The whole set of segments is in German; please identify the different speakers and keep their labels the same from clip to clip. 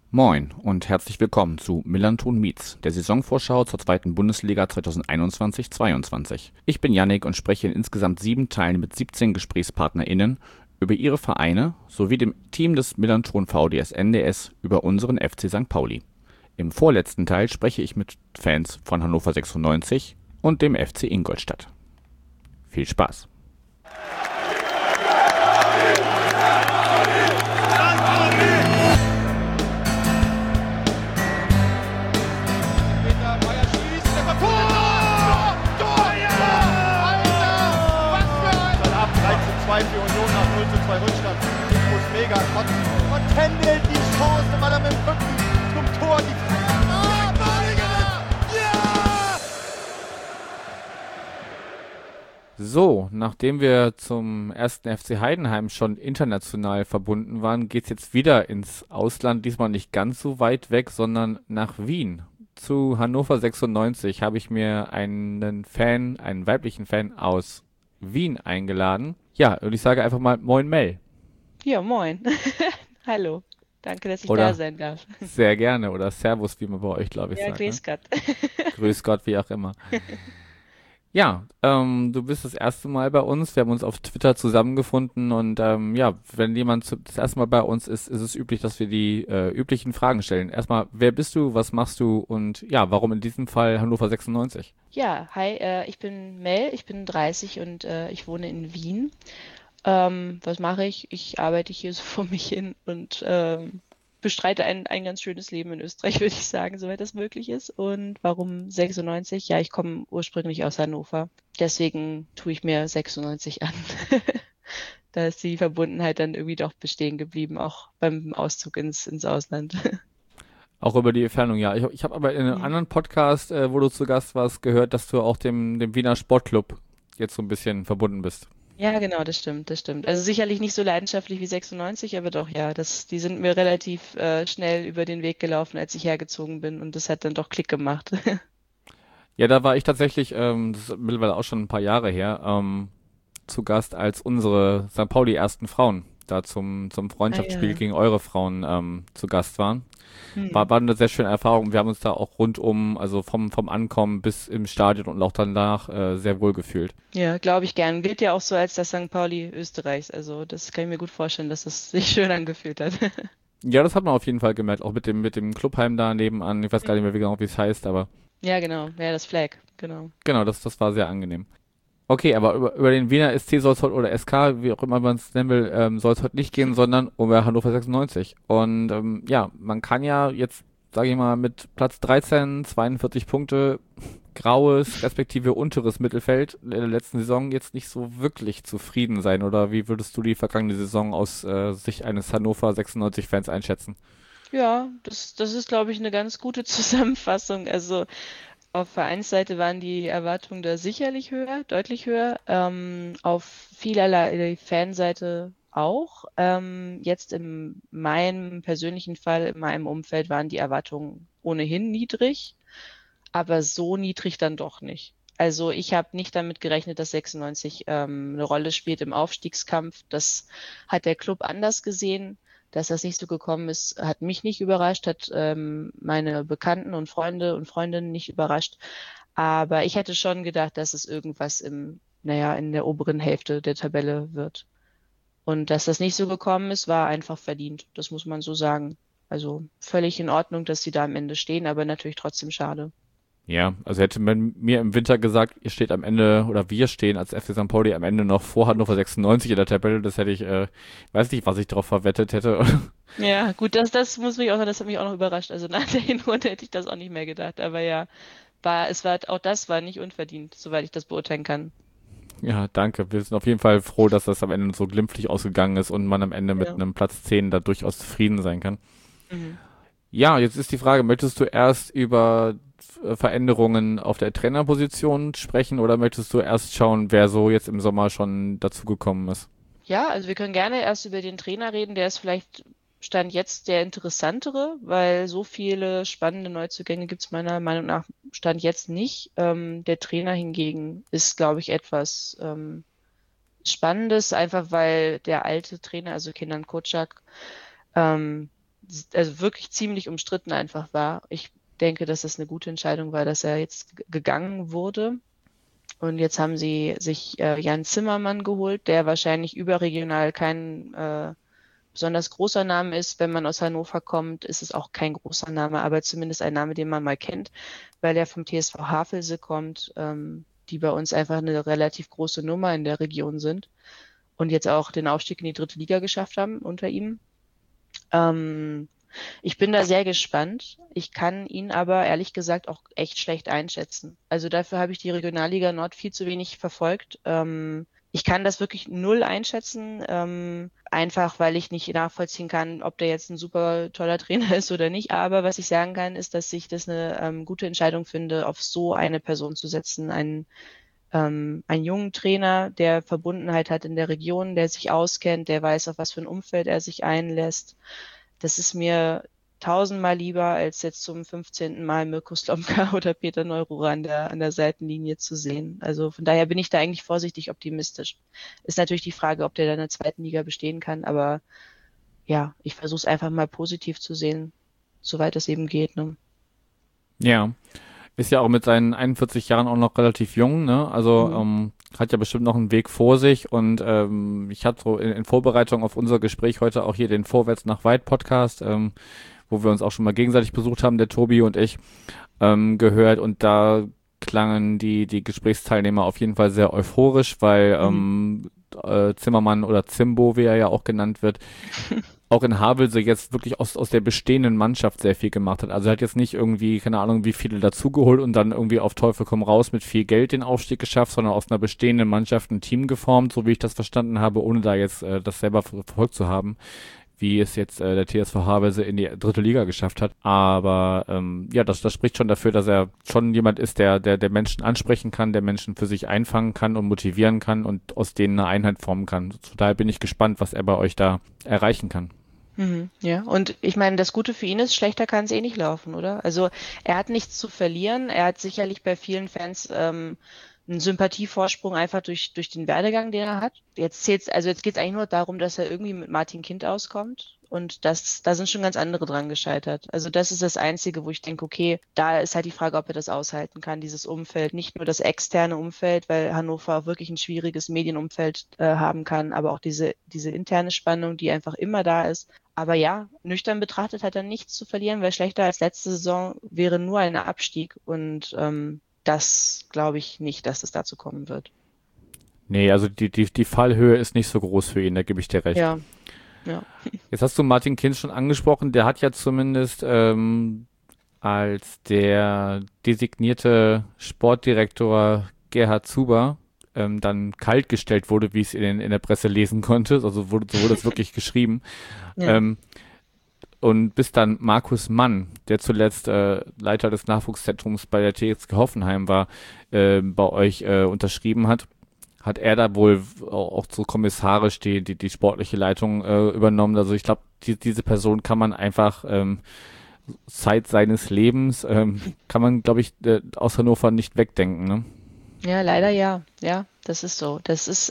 Speaker 1: Moin und herzlich willkommen zu Millernton Meets, der Saisonvorschau zur zweiten Bundesliga 2021-22. Ich bin Yannick und spreche in insgesamt 7 Teilen mit 17 GesprächspartnerInnen über ihre Vereine sowie dem Team des Millernton VdS NDS über unseren FC St. Pauli. Im vorletzten Teil spreche ich mit Fans von Hannover 96 und dem FC Ingolstadt. Viel Spaß!
Speaker 2: Für Union nach 0:2 Rückstand. Muss mega kotzen. Und händelt die Chance, weil er mit dem Rücken zum Tor die ja!
Speaker 1: So, nachdem wir zum ersten FC Heidenheim schon international verbunden waren, geht's jetzt wieder ins Ausland, diesmal nicht ganz so weit weg, sondern nach Wien. Zu Hannover 96 habe ich mir einen weiblichen Fan aus Wien eingeladen. Ja, und ich sage einfach mal Moin Mel.
Speaker 3: Ja, moin. Hallo. Danke, dass ich da
Speaker 1: Oder
Speaker 3: sein darf.
Speaker 1: sehr gerne oder Servus, wie man bei euch, glaube ich,
Speaker 3: Ja,
Speaker 1: sagt, ne?
Speaker 3: grüß Gott.
Speaker 1: Grüß Gott, wie auch immer. Ja, du bist das erste Mal bei uns. Wir haben uns auf Twitter zusammengefunden und ja, wenn jemand das erste Mal bei uns ist, ist es üblich, dass wir die üblichen Fragen stellen. Erstmal, wer bist du, was machst du und ja, warum in diesem Fall Hannover 96?
Speaker 3: Ja, hi, ich bin Mel, ich bin 30 und ich wohne in Wien. Was mache ich? Ich arbeite hier so vor mich hin und bestreite ein ganz schönes Leben in Österreich, würde ich sagen, soweit das möglich ist. Und warum 96? Ja, ich komme ursprünglich aus Hannover. Deswegen tue ich mir 96 an. Da ist die Verbundenheit dann irgendwie doch bestehen geblieben, auch beim Auszug ins Ausland.
Speaker 1: Auch über die Entfernung, ja. Ich habe aber in einem
Speaker 3: Hm.
Speaker 1: anderen Podcast, wo du zu Gast warst, gehört, dass du auch dem Wiener Sportclub jetzt so ein bisschen verbunden bist.
Speaker 3: Ja, genau, das stimmt, das stimmt. Also sicherlich nicht so leidenschaftlich wie 96, aber doch, ja, die sind mir relativ schnell über den Weg gelaufen, als ich hergezogen bin und das hat dann doch Klick gemacht.
Speaker 1: Ja, da war ich tatsächlich, das ist mittlerweile auch schon ein paar Jahre her, zu Gast, als unsere St. Pauli ersten Frauen da zum
Speaker 3: Ah
Speaker 1: Freundschaftsspiel
Speaker 3: ja.
Speaker 1: gegen eure Frauen zu Gast waren.
Speaker 3: Hm.
Speaker 1: War eine sehr schöne Erfahrung. Wir haben uns da auch rundum, also vom Ankommen bis im Stadion und auch danach sehr wohl gefühlt.
Speaker 3: Ja, glaube ich gern. Gilt ja auch so als das St. Pauli Österreichs. Also das kann ich mir gut vorstellen, dass das sich schön angefühlt hat.
Speaker 1: Ja, das hat man auf jeden Fall gemerkt, auch mit dem Clubheim da nebenan. Ich weiß gar nicht mehr genau, wie es heißt, aber
Speaker 3: Ja, genau. Ja, das Flag, genau.
Speaker 1: genau, das war sehr angenehm. Okay, aber über den Wiener SC soll es heute, oder SK, wie auch immer man es nennen will, soll es heute nicht gehen, sondern um Hannover 96. Und ja, man kann ja jetzt, sage ich mal, mit Platz 13, 42 Punkte, graues, respektive unteres Mittelfeld in der letzten Saison jetzt nicht so wirklich zufrieden sein. Oder wie würdest du die vergangene Saison aus Sicht eines Hannover 96-Fans einschätzen?
Speaker 3: Ja, das ist, glaube ich, eine ganz gute Zusammenfassung. Also auf Vereinsseite waren die Erwartungen da sicherlich höher, deutlich höher. Auf vielerlei Fanseite auch. Jetzt in meinem persönlichen Fall, in meinem Umfeld waren die Erwartungen ohnehin niedrig, aber so niedrig dann doch nicht. Also ich habe nicht damit gerechnet, dass 96 eine Rolle spielt im Aufstiegskampf. Das hat der Club anders gesehen. Dass das nicht so gekommen ist, hat mich nicht überrascht, hat meine Bekannten und Freunde und Freundinnen nicht überrascht. Aber ich hätte schon gedacht, dass es irgendwas in der oberen Hälfte der Tabelle wird. Und dass das nicht so gekommen ist, war einfach verdient. Das muss man so sagen. Also völlig in Ordnung, dass sie da am Ende stehen, aber natürlich trotzdem schade.
Speaker 1: Ja, also hätte man mir im Winter gesagt, ihr steht am Ende, oder wir stehen als FC St. Pauli am Ende noch vor Hannover 96 in der Tabelle, das hätte ich, weiß nicht, was ich darauf verwettet hätte.
Speaker 3: Ja, gut, das muss mich auch, das hat mich auch noch überrascht. Also nach der Hinrunde hätte ich das auch nicht mehr gedacht. Aber ja, auch das war nicht unverdient, soweit ich das beurteilen kann.
Speaker 1: Ja, danke. Wir sind auf jeden Fall froh, dass das am Ende so glimpflich ausgegangen ist und man am Ende mit
Speaker 3: Ja.
Speaker 1: einem Platz 10 da durchaus zufrieden sein kann.
Speaker 3: Mhm.
Speaker 1: Ja, jetzt ist die Frage, möchtest du erst über Veränderungen auf der Trainerposition sprechen oder möchtest du erst schauen, wer so jetzt im Sommer schon dazugekommen ist?
Speaker 3: Ja, also wir können gerne erst über den Trainer reden. Der ist vielleicht Stand jetzt der interessantere, weil so viele spannende Neuzugänge gibt es meiner Meinung nach Stand jetzt nicht. Der Trainer hingegen ist, glaube ich, etwas Spannendes, einfach weil der alte Trainer, also Kenan Kocak, ähm, also wirklich ziemlich umstritten einfach war. Ich denke, dass es eine gute Entscheidung war, dass er jetzt gegangen wurde. Und jetzt haben sie sich Jan Zimmermann geholt, der wahrscheinlich überregional kein besonders großer Name ist. Wenn man aus Hannover kommt, ist es auch kein großer Name, aber zumindest ein Name, den man mal kennt, weil er vom TSV Havelse kommt, die bei uns einfach eine relativ große Nummer in der Region sind und jetzt auch den Aufstieg in die 3. Liga geschafft haben unter ihm. Ich bin da sehr gespannt. Ich kann ihn aber ehrlich gesagt auch echt schlecht einschätzen. Also dafür habe ich die Regionalliga Nord viel zu wenig verfolgt. Ich kann das wirklich null einschätzen, einfach weil ich nicht nachvollziehen kann, ob der jetzt ein super toller Trainer ist oder nicht. Aber was ich sagen kann, ist, dass ich das eine gute Entscheidung finde, auf so eine Person zu setzen, einen jungen Trainer, der Verbundenheit hat in der Region, der sich auskennt, der weiß, auf was für ein Umfeld er sich einlässt. Das ist mir tausendmal lieber, als jetzt zum 15. Mal Mirko Slomka oder Peter Neururer an der Seitenlinie zu sehen. Also von daher bin ich da eigentlich vorsichtig optimistisch. Ist natürlich die Frage, ob der da in der 2. Liga bestehen kann, aber ja, ich versuche es einfach mal positiv zu sehen, soweit es eben geht. Ne?
Speaker 1: Ja. Ist ja auch mit seinen 41 Jahren auch noch relativ jung, ne? Also
Speaker 3: Mhm.
Speaker 1: hat ja bestimmt noch einen Weg vor sich und ich hatte so in Vorbereitung auf unser Gespräch heute auch hier den Vorwärts nach Weit Podcast, wo wir uns auch schon mal gegenseitig besucht haben, der Tobi und ich, gehört und da klangen die Gesprächsteilnehmer auf jeden Fall sehr euphorisch, weil
Speaker 3: Mhm.
Speaker 1: Zimmermann oder Zimbo, wie er ja auch genannt wird, auch in Havelse jetzt wirklich aus der bestehenden Mannschaft sehr viel gemacht hat. Also er hat jetzt nicht irgendwie, keine Ahnung, wie viele dazugeholt und dann irgendwie auf Teufel komm raus mit viel Geld den Aufstieg geschafft, sondern aus einer bestehenden Mannschaft ein Team geformt, so wie ich das verstanden habe, ohne da jetzt das selber verfolgt zu haben, wie es jetzt der TSV Havelse in die 3. Liga geschafft hat. Aber ja, das spricht schon dafür, dass er schon jemand ist, der Menschen ansprechen kann, der Menschen für sich einfangen kann und motivieren kann und aus denen eine Einheit formen kann. Von daher bin ich gespannt, was er bei euch da erreichen kann.
Speaker 3: Mhm, ja, und ich meine, das Gute für ihn ist, schlechter kann es eh nicht laufen, oder? Also er hat nichts zu verlieren. Er hat sicherlich bei vielen Fans einen Sympathievorsprung einfach durch den Werdegang, den er hat. Jetzt geht es eigentlich nur darum, dass er irgendwie mit Martin Kind auskommt. Und da sind schon ganz andere dran gescheitert. Also das ist das Einzige, wo ich denke, okay, da ist halt die Frage, ob er das aushalten kann, dieses Umfeld. Nicht nur das externe Umfeld, weil Hannover auch wirklich ein schwieriges Medienumfeld haben kann, aber auch diese interne Spannung, die einfach immer da ist. Aber ja, nüchtern betrachtet hat er nichts zu verlieren, weil schlechter als letzte Saison wäre nur ein Abstieg. Und das glaube ich nicht, dass es dazu kommen wird.
Speaker 1: Nee, also die Fallhöhe ist nicht so groß für ihn, da gebe ich dir recht.
Speaker 3: Ja, ja.
Speaker 1: Jetzt hast du Martin Kind schon angesprochen, der hat ja zumindest als der designierte Sportdirektor Gerhard Zuber dann kaltgestellt wurde, wie ich es in der Presse lesen konnte, also so wurde es wirklich geschrieben.
Speaker 3: Ja.
Speaker 1: Ähm, und bis dann Markus Mann, der zuletzt Leiter des Nachwuchszentrums bei der TSG Hoffenheim war, bei euch unterschrieben hat er da wohl auch so kommissarisch die sportliche Leitung übernommen. Also ich glaube, diese Person kann man einfach Zeit seines Lebens, kann man, glaube ich, aus Hannover nicht wegdenken. Ne?
Speaker 3: Ja, leider ja. Ja, das ist so. Das ist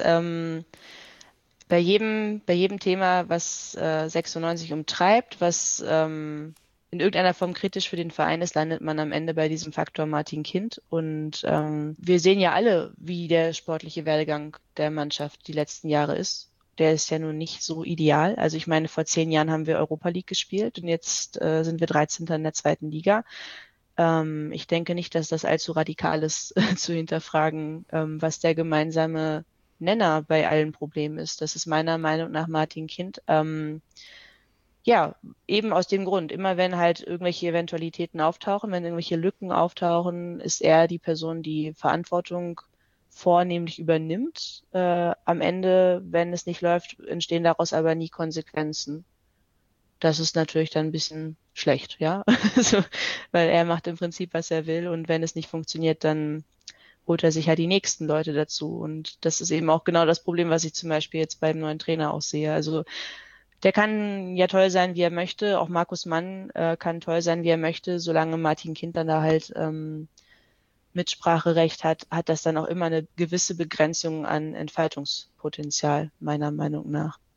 Speaker 3: bei jedem Thema, was 96 umtreibt, was in irgendeiner Form kritisch für den Verein ist, landet man am Ende bei diesem Faktor Martin Kind. Und wir sehen ja alle, wie der sportliche Werdegang der Mannschaft die letzten Jahre ist. Der ist ja nun nicht so ideal. Also ich meine, vor 10 Jahren haben wir Europa League gespielt und jetzt sind wir 13. in der 2. Liga. Ich denke nicht, dass das allzu radikal ist, zu hinterfragen, was der gemeinsame Nenner bei allen Problemen ist. Das ist meiner Meinung nach Martin Kind. Ja, eben aus dem Grund. Immer wenn halt irgendwelche Eventualitäten auftauchen, wenn irgendwelche Lücken auftauchen, ist er die Person, die Verantwortung vornehmlich übernimmt. Am Ende, wenn es nicht läuft, entstehen daraus aber nie Konsequenzen. Das ist natürlich dann ein bisschen schlecht, ja. Also, weil er macht im Prinzip, was er will und wenn es nicht funktioniert, dann holt er sich halt die nächsten Leute dazu. Und das ist eben auch genau das Problem, was ich zum Beispiel jetzt beim neuen Trainer auch sehe. Also der kann ja toll sein, wie er möchte. Auch Markus Mann kann toll sein, wie er möchte. Solange Martin Kind dann da halt Mitspracherecht hat, hat das dann auch immer eine gewisse Begrenzung an Entfaltungspotenzial, meiner Meinung nach.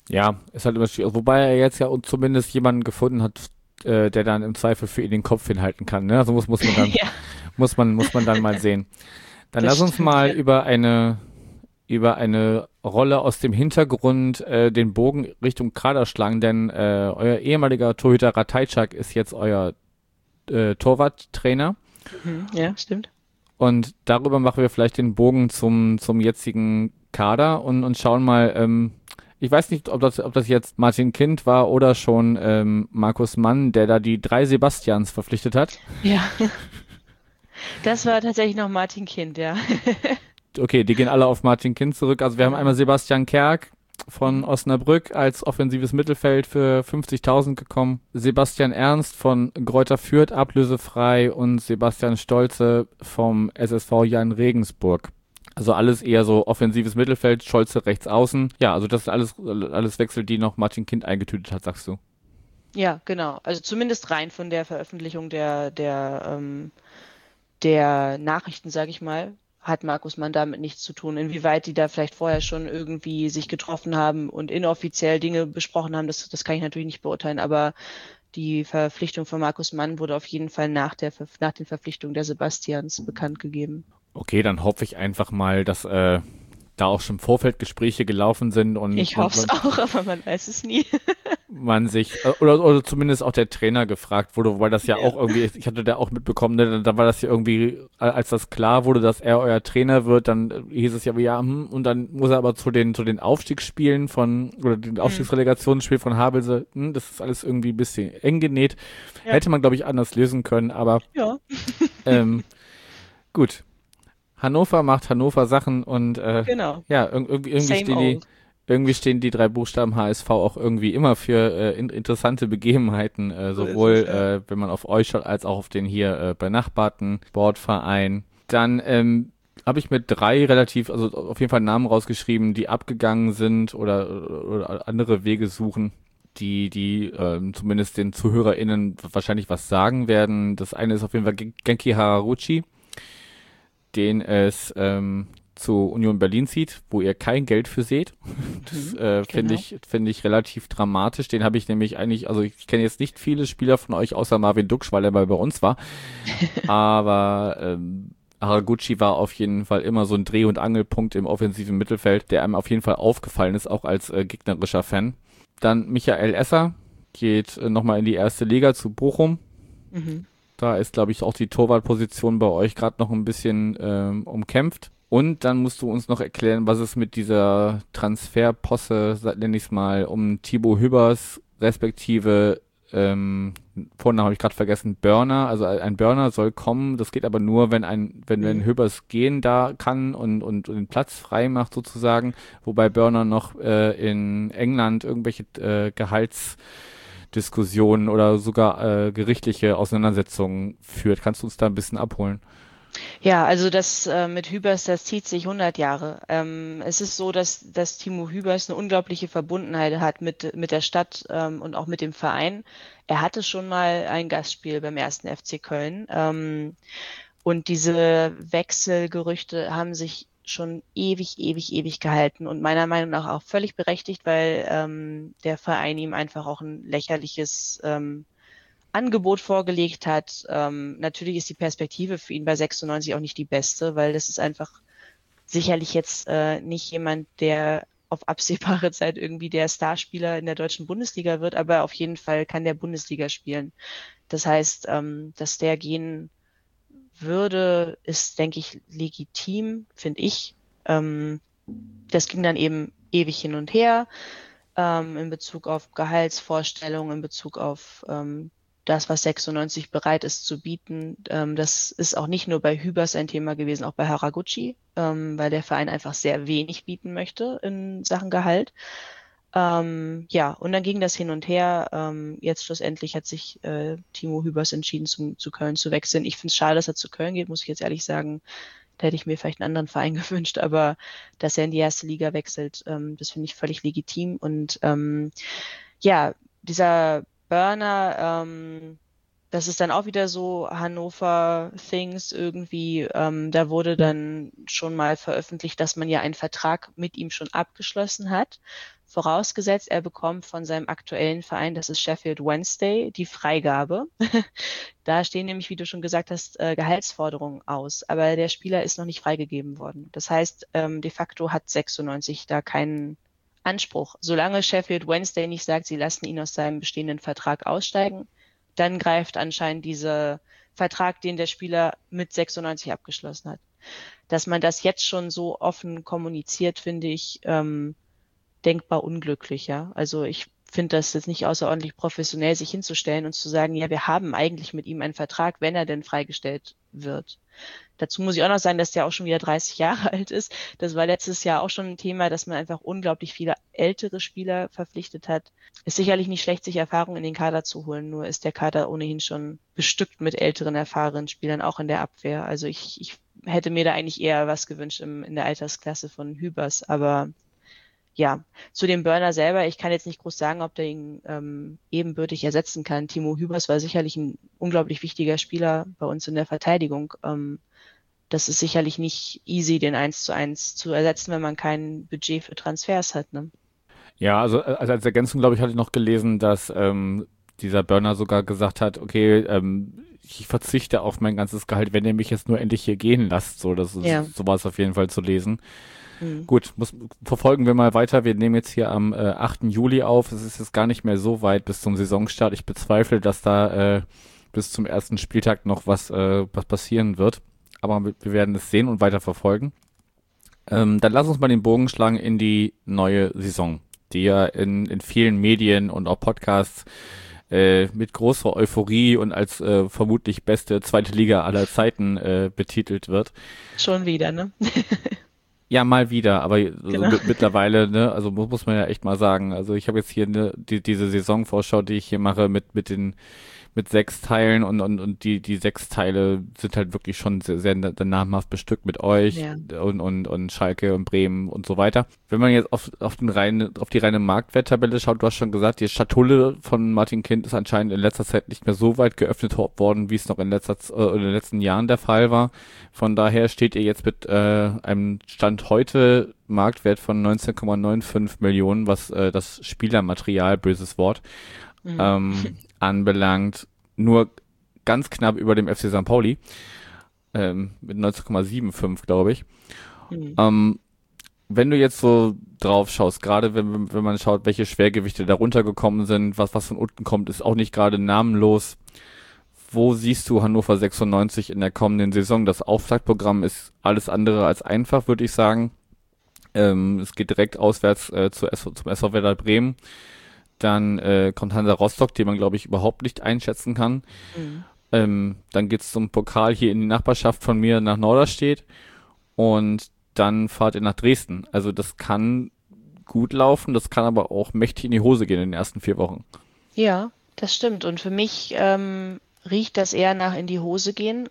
Speaker 1: Ja, ist halt immer schwierig. Wobei er jetzt ja zumindest jemanden gefunden hat, der dann im Zweifel für ihn den Kopf hinhalten kann. Ne? Also muss man dann,
Speaker 3: Ja,
Speaker 1: muss man dann mal sehen. Dann
Speaker 3: das
Speaker 1: lass uns
Speaker 3: stimmt,
Speaker 1: mal
Speaker 3: ja.
Speaker 1: über eine Rolle aus dem Hintergrund den Bogen Richtung Kader schlagen, denn euer ehemaliger Torhüter Ratajczak ist jetzt euer Torwarttrainer.
Speaker 3: Ja, stimmt.
Speaker 1: Und darüber machen wir vielleicht den Bogen zum jetzigen Kader und schauen mal, ich weiß nicht, ob das jetzt Martin Kind war oder schon Markus Mann, der da die 3 Sebastians verpflichtet hat.
Speaker 3: Ja, das war tatsächlich noch Martin Kind, ja.
Speaker 1: Okay, die gehen alle auf Martin Kind zurück. Also wir haben
Speaker 3: Genau.
Speaker 1: einmal Sebastian Kerk von
Speaker 3: Mhm.
Speaker 1: Osnabrück als offensives Mittelfeld für 50.000 gekommen. Sebastian Ernst von Greuther Fürth ablösefrei und Sebastian Stolze vom SSV Jan Regensburg. Also alles eher so offensives Mittelfeld, Scholze rechts außen. Ja, also das sind alles Wechsel, die noch Martin Kind eingetütet hat, sagst du.
Speaker 3: Ja, genau. Also zumindest rein von der Veröffentlichung der Nachrichten, sage ich mal, hat Markus Mann damit nichts zu tun. Inwieweit die da vielleicht vorher schon irgendwie sich getroffen haben und inoffiziell Dinge besprochen haben, das kann ich natürlich nicht beurteilen, aber die Verpflichtung von Markus Mann wurde auf jeden Fall nach den Verpflichtungen der Sebastians bekannt gegeben.
Speaker 1: Okay, dann hoffe ich einfach mal, dass da auch schon im Vorfeld Gespräche gelaufen sind und
Speaker 3: Ich hoffe es auch, aber man weiß es nie.
Speaker 1: man sich, oder zumindest auch der Trainer gefragt wurde, wobei das ja
Speaker 3: Ja.
Speaker 1: auch irgendwie, ich hatte da auch mitbekommen, ne, da war das ja irgendwie, als das klar wurde, dass er euer Trainer wird, dann hieß es ja, ja, und dann muss er aber zu den Aufstiegsspielen oder den
Speaker 3: Hm.
Speaker 1: Aufstiegsrelegationsspielen von Havelse, das ist alles irgendwie ein bisschen eng genäht.
Speaker 3: Ja.
Speaker 1: Hätte man, glaube ich, anders lösen können, aber
Speaker 3: Ja.
Speaker 1: ähm, gut. Hannover macht Hannover Sachen und
Speaker 3: Genau.
Speaker 1: ja, irgendwie
Speaker 3: Same
Speaker 1: stehen die,
Speaker 3: old.
Speaker 1: irgendwie stehen die 3 Buchstaben HSV auch irgendwie immer für interessante Begebenheiten,
Speaker 3: So ist es,
Speaker 1: sowohl
Speaker 3: ja.
Speaker 1: wenn man auf euch schaut, als auch auf den hier benachbarten Sportverein. Dann habe ich mit 3 relativ, also auf jeden Fall Namen rausgeschrieben, die abgegangen sind oder andere Wege suchen, die zumindest den ZuhörerInnen wahrscheinlich was sagen werden. Das eine ist auf jeden Fall Genki Haraguchi, den es zu Union Berlin zieht, wo ihr kein Geld für seht. Das finde
Speaker 3: Genau.
Speaker 1: ich relativ dramatisch. Den habe ich nämlich eigentlich, also ich kenne jetzt nicht viele Spieler von euch außer Marvin Duksch, weil er mal bei uns war, aber Haraguchi war auf jeden Fall immer so ein Dreh- und Angelpunkt im offensiven Mittelfeld, der einem auf jeden Fall aufgefallen ist, auch als gegnerischer Fan. Dann Michael Esser geht nochmal in die erste Liga zu Bochum.
Speaker 3: Mhm.
Speaker 1: Da ist, glaube ich, auch die Torwartposition bei euch gerade noch ein bisschen umkämpft. Und dann musst du uns noch erklären, was es mit dieser Transferposse, nenne ich es mal, um Thibaut Hübers respektive Vornamen habe ich gerade vergessen, Burner, also ein Burner soll kommen, das geht aber nur, wenn
Speaker 3: Mhm.
Speaker 1: Hübers gehen da kann und den Platz frei macht sozusagen, wobei Burner noch in England irgendwelche Gehaltsdiskussionen oder sogar gerichtliche Auseinandersetzungen führt. Kannst du uns da ein bisschen abholen?
Speaker 3: Ja, also das mit Hübers, das zieht sich 100 Jahre. Es ist so, dass Timo Hübers eine unglaubliche Verbundenheit hat mit der Stadt und auch mit dem Verein. Er hatte schon mal ein Gastspiel beim ersten FC Köln. Und diese Wechselgerüchte haben sich schon ewig, ewig, ewig gehalten und meiner Meinung nach auch völlig berechtigt, weil der Verein ihm einfach auch ein lächerliches Angebot vorgelegt hat. Natürlich ist die Perspektive für ihn bei 96 auch nicht die beste, weil das ist einfach sicherlich jetzt nicht jemand, der auf absehbare Zeit irgendwie der Starspieler in der deutschen Bundesliga wird, aber auf jeden Fall kann der Bundesliga spielen. Das heißt, dass der gehen würde, ist, denke ich, legitim, finde ich. Das ging dann eben ewig hin und her in Bezug auf Gehaltsvorstellungen, in Bezug auf das, was 96 bereit ist zu bieten. Das ist auch nicht nur bei Hübers ein Thema gewesen, auch bei Haraguchi, weil der Verein einfach sehr wenig bieten möchte in Sachen Gehalt. Ja, und dann ging das hin und her. Jetzt schlussendlich hat sich Timo Hübers entschieden, zu Köln zu wechseln. Ich finde es schade, dass er zu Köln geht, muss ich jetzt ehrlich sagen. Da hätte ich mir vielleicht einen anderen Verein gewünscht, aber dass er in die erste Liga wechselt, das finde ich völlig legitim. Und ja, dieser Burner, das ist dann auch wieder so Hannover Things irgendwie. Da wurde dann schon mal veröffentlicht, dass man ja einen Vertrag mit ihm schon abgeschlossen hat vorausgesetzt, er bekommt von seinem aktuellen Verein, das ist Sheffield Wednesday, die Freigabe. Da stehen nämlich, wie du schon gesagt hast, Gehaltsforderungen aus, aber der Spieler ist noch nicht freigegeben worden. Das heißt, de facto hat 96 da keinen Anspruch. Solange Sheffield Wednesday nicht sagt, sie lassen ihn aus seinem bestehenden Vertrag aussteigen, dann greift anscheinend dieser Vertrag, den der Spieler mit 96 abgeschlossen hat. Dass man das jetzt schon so offen kommuniziert, finde ich denkbar unglücklich, ja. Also ich finde das jetzt nicht außerordentlich professionell, sich hinzustellen und zu sagen, ja, wir haben eigentlich mit ihm einen Vertrag, wenn er denn freigestellt wird. Dazu muss ich auch noch sagen, dass der auch schon wieder 30 Jahre alt ist. Das war letztes Jahr auch schon ein Thema, dass man einfach unglaublich viele ältere Spieler verpflichtet hat. Ist sicherlich nicht schlecht, sich Erfahrung in den Kader zu holen, nur ist der Kader ohnehin schon bestückt mit älteren, erfahrenen Spielern, auch in der Abwehr. Also ich hätte mir da eigentlich eher was gewünscht in der Altersklasse von Hübers, aber ja, zu dem Burner selber, ich kann jetzt nicht groß sagen, ob der ihn ebenbürtig ersetzen kann. Timo Hübers war sicherlich ein unglaublich wichtiger Spieler bei uns in der Verteidigung. Das ist sicherlich nicht easy, den 1:1 zu ersetzen, wenn man kein Budget für Transfers hat, ne?
Speaker 1: Ja, also als Ergänzung, glaube ich, hatte ich noch gelesen, dass dieser Burner sogar gesagt hat, okay, ich verzichte auf mein ganzes Gehalt, wenn ihr mich jetzt nur endlich hier gehen lasst. So,
Speaker 3: Ja.
Speaker 1: so war es auf jeden Fall zu lesen.
Speaker 3: Mhm.
Speaker 1: Gut, verfolgen wir mal weiter. Wir nehmen jetzt hier am 8. Juli auf. Es ist jetzt gar nicht mehr so weit bis zum Saisonstart. Ich bezweifle, dass da bis zum ersten Spieltag noch was passieren wird. Aber wir werden es sehen und weiter verfolgen. Dann lass uns mal den Bogen schlagen in die neue Saison, die ja in vielen Medien und auch Podcasts mit großer Euphorie und als vermutlich beste zweite Liga aller Zeiten betitelt wird.
Speaker 3: Schon wieder, ne?
Speaker 1: Ja, mal wieder, aber so
Speaker 3: Genau.
Speaker 1: mittlerweile, ne, also muss man ja echt mal sagen. Also ich habe jetzt hier diese Saisonvorschau, die ich hier mache mit 6 Teilen und die 6 Teile sind halt wirklich schon sehr namhaft bestückt mit euch
Speaker 3: Ja.
Speaker 1: und Schalke und Bremen und so weiter. Wenn man jetzt auf die reine Marktwerttabelle schaut, du hast schon gesagt, die Schatulle von Martin Kind ist anscheinend in letzter Zeit nicht mehr so weit geöffnet worden, wie es noch in den letzten Jahren der Fall war. Von daher steht ihr jetzt mit einem Stand heute Marktwert von 19,95 Millionen, was das Spielermaterial, böses Wort, anbelangt, nur ganz knapp über dem FC St. Pauli, mit 19,75, glaube ich. Wenn du jetzt so drauf schaust, gerade wenn man schaut, welche Schwergewichte da runtergekommen sind, was von unten kommt, ist auch nicht gerade namenlos. Wo siehst du Hannover 96 in der kommenden Saison? Das Auftaktprogramm ist alles andere als einfach, würde ich sagen. Es geht direkt auswärts zum SV Werder Bremen. Dann kommt Hansa Rostock, den man, glaube ich, überhaupt nicht einschätzen kann. Dann geht's zum Pokal hier in die Nachbarschaft von mir nach Norderstedt. Und dann fahrt ihr nach Dresden. Also das kann gut laufen, das kann aber auch mächtig in die Hose gehen in den ersten 4 Wochen.
Speaker 3: Ja, das stimmt. Und für mich riecht das eher nach in die Hose gehen,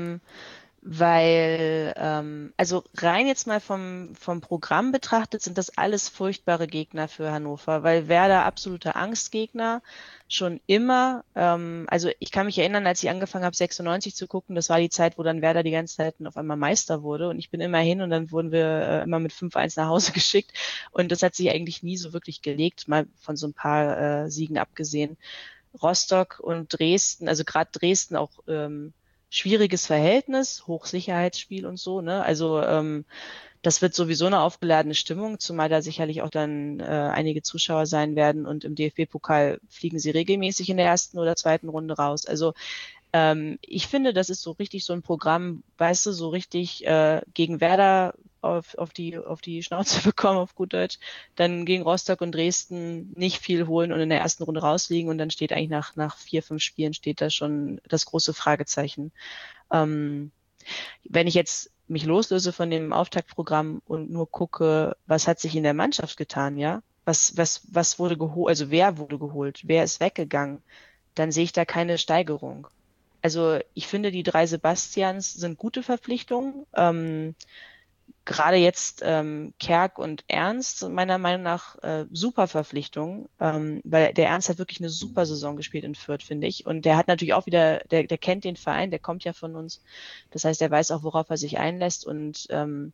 Speaker 3: weil, also rein jetzt mal vom Programm betrachtet, sind das alles furchtbare Gegner für Hannover, weil Werder absoluter Angstgegner schon immer. Also ich kann mich erinnern, als ich angefangen habe, 96 zu gucken, das war die Zeit, wo dann Werder die ganze Zeit auf einmal Meister wurde und ich bin immer hin und dann wurden wir immer mit 5:1 nach Hause geschickt und das hat sich eigentlich nie so wirklich gelegt, mal von so ein paar Siegen abgesehen. Rostock und Dresden, also gerade Dresden auch schwieriges Verhältnis, Hochsicherheitsspiel und so, ne? Also das wird sowieso eine aufgeladene Stimmung, zumal da sicherlich auch dann einige Zuschauer sein werden und im DFB-Pokal fliegen sie regelmäßig in der ersten oder zweiten Runde raus. Also ich finde, das ist so richtig so ein Programm, weißt du, so richtig gegen Werder auf die Schnauze bekommen, auf gut Deutsch, dann gegen Rostock und Dresden nicht viel holen und in der ersten Runde rausliegen und dann steht eigentlich nach 4, 5 Spielen steht da schon das große Fragezeichen. Wenn ich jetzt mich loslöse von dem Auftaktprogramm und nur gucke, was hat sich in der Mannschaft getan, ja? Was wurde geholt, also wer wurde geholt, wer ist weggegangen, dann sehe ich da keine Steigerung. Also ich finde, die 3 Sebastians sind gute Verpflichtungen. Gerade jetzt Kerk und Ernst sind meiner Meinung nach super Verpflichtungen, weil der Ernst hat wirklich eine super Saison gespielt in Fürth, finde ich. Und der hat natürlich auch wieder, der kennt den Verein, der kommt ja von uns. Das heißt, er weiß auch, worauf er sich einlässt und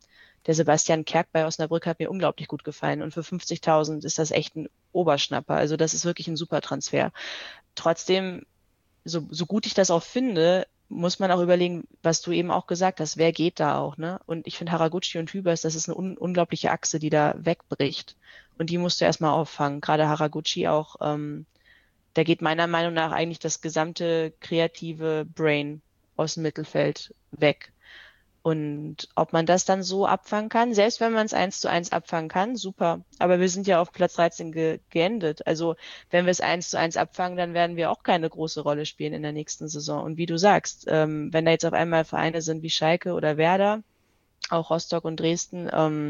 Speaker 3: der Sebastian Kerk bei Osnabrück hat mir unglaublich gut gefallen und für 50.000 ist das echt ein Oberschnapper. Also das ist wirklich ein super Transfer. Trotzdem, so gut ich das auch finde, muss man auch überlegen, was du eben auch gesagt hast, wer geht da auch, ne? Und ich finde Haraguchi und Hübers, das ist eine unglaubliche Achse, die da wegbricht. Und die musst du erstmal auffangen. Gerade Haraguchi auch, da geht meiner Meinung nach eigentlich das gesamte kreative Brain aus dem Mittelfeld weg. Und ob man das dann so abfangen kann, selbst wenn man es 1:1 abfangen kann, super. Aber wir sind ja auf Platz 13 geendet. Also wenn wir es 1:1 abfangen, dann werden wir auch keine große Rolle spielen in der nächsten Saison. Und wie du sagst, wenn da jetzt auf einmal Vereine sind wie Schalke oder Werder, auch Rostock und Dresden,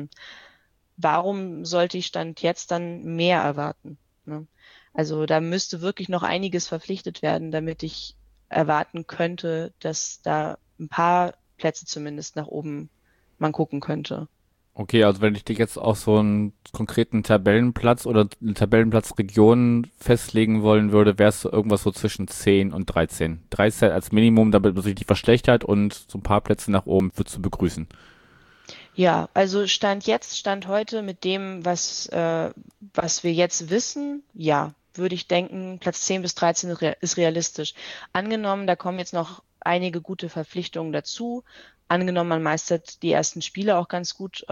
Speaker 3: warum sollte ich Stand jetzt dann mehr erwarten? Ne? Also da müsste wirklich noch einiges verpflichtet werden, damit ich erwarten könnte, dass da ein paar Plätze zumindest nach oben man gucken könnte.
Speaker 1: Okay, also wenn ich dir jetzt auch so einen konkreten Tabellenplatz oder eine Tabellenplatzregion festlegen wollen würde, wärst du irgendwas so zwischen 10 und 13. 13 als Minimum, damit man sich nicht verschlechtert und so ein paar Plätze nach oben würdest du begrüßen.
Speaker 3: Ja, also Stand heute mit dem, was wir jetzt wissen, ja, würde ich denken, Platz 10 bis 13 ist realistisch. Angenommen, da kommen jetzt noch einige gute Verpflichtungen dazu. Angenommen, man meistert die ersten Spiele auch ganz gut.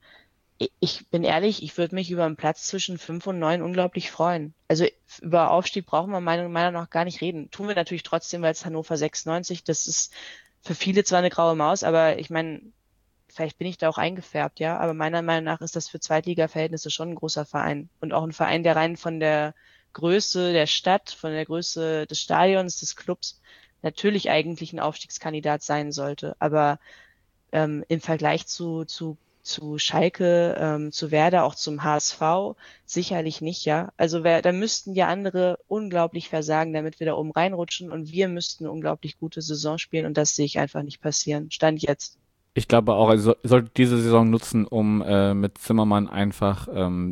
Speaker 3: Ich bin ehrlich, ich würde mich über einen Platz zwischen 5 und 9 unglaublich freuen. Also über Aufstieg brauchen wir meiner Meinung nach gar nicht reden. Tun wir natürlich trotzdem, weil es Hannover 96, das ist für viele zwar eine graue Maus, aber ich meine, vielleicht bin ich da auch eingefärbt, ja, aber meiner Meinung nach ist das für Zweitliga-Verhältnisse schon ein großer Verein. Und auch ein Verein, der rein von der Größe der Stadt, von der Größe des Stadions, des Clubs natürlich eigentlich ein Aufstiegskandidat sein sollte. Aber im Vergleich zu Schalke, zu Werder, auch zum HSV, sicherlich nicht, ja. Also da müssten ja andere unglaublich versagen, damit wir da oben reinrutschen und wir müssten eine unglaublich gute Saison spielen und das sehe ich einfach nicht passieren. Stand jetzt.
Speaker 1: Ich glaube auch, also sollte diese Saison nutzen, um mit Zimmermann einfach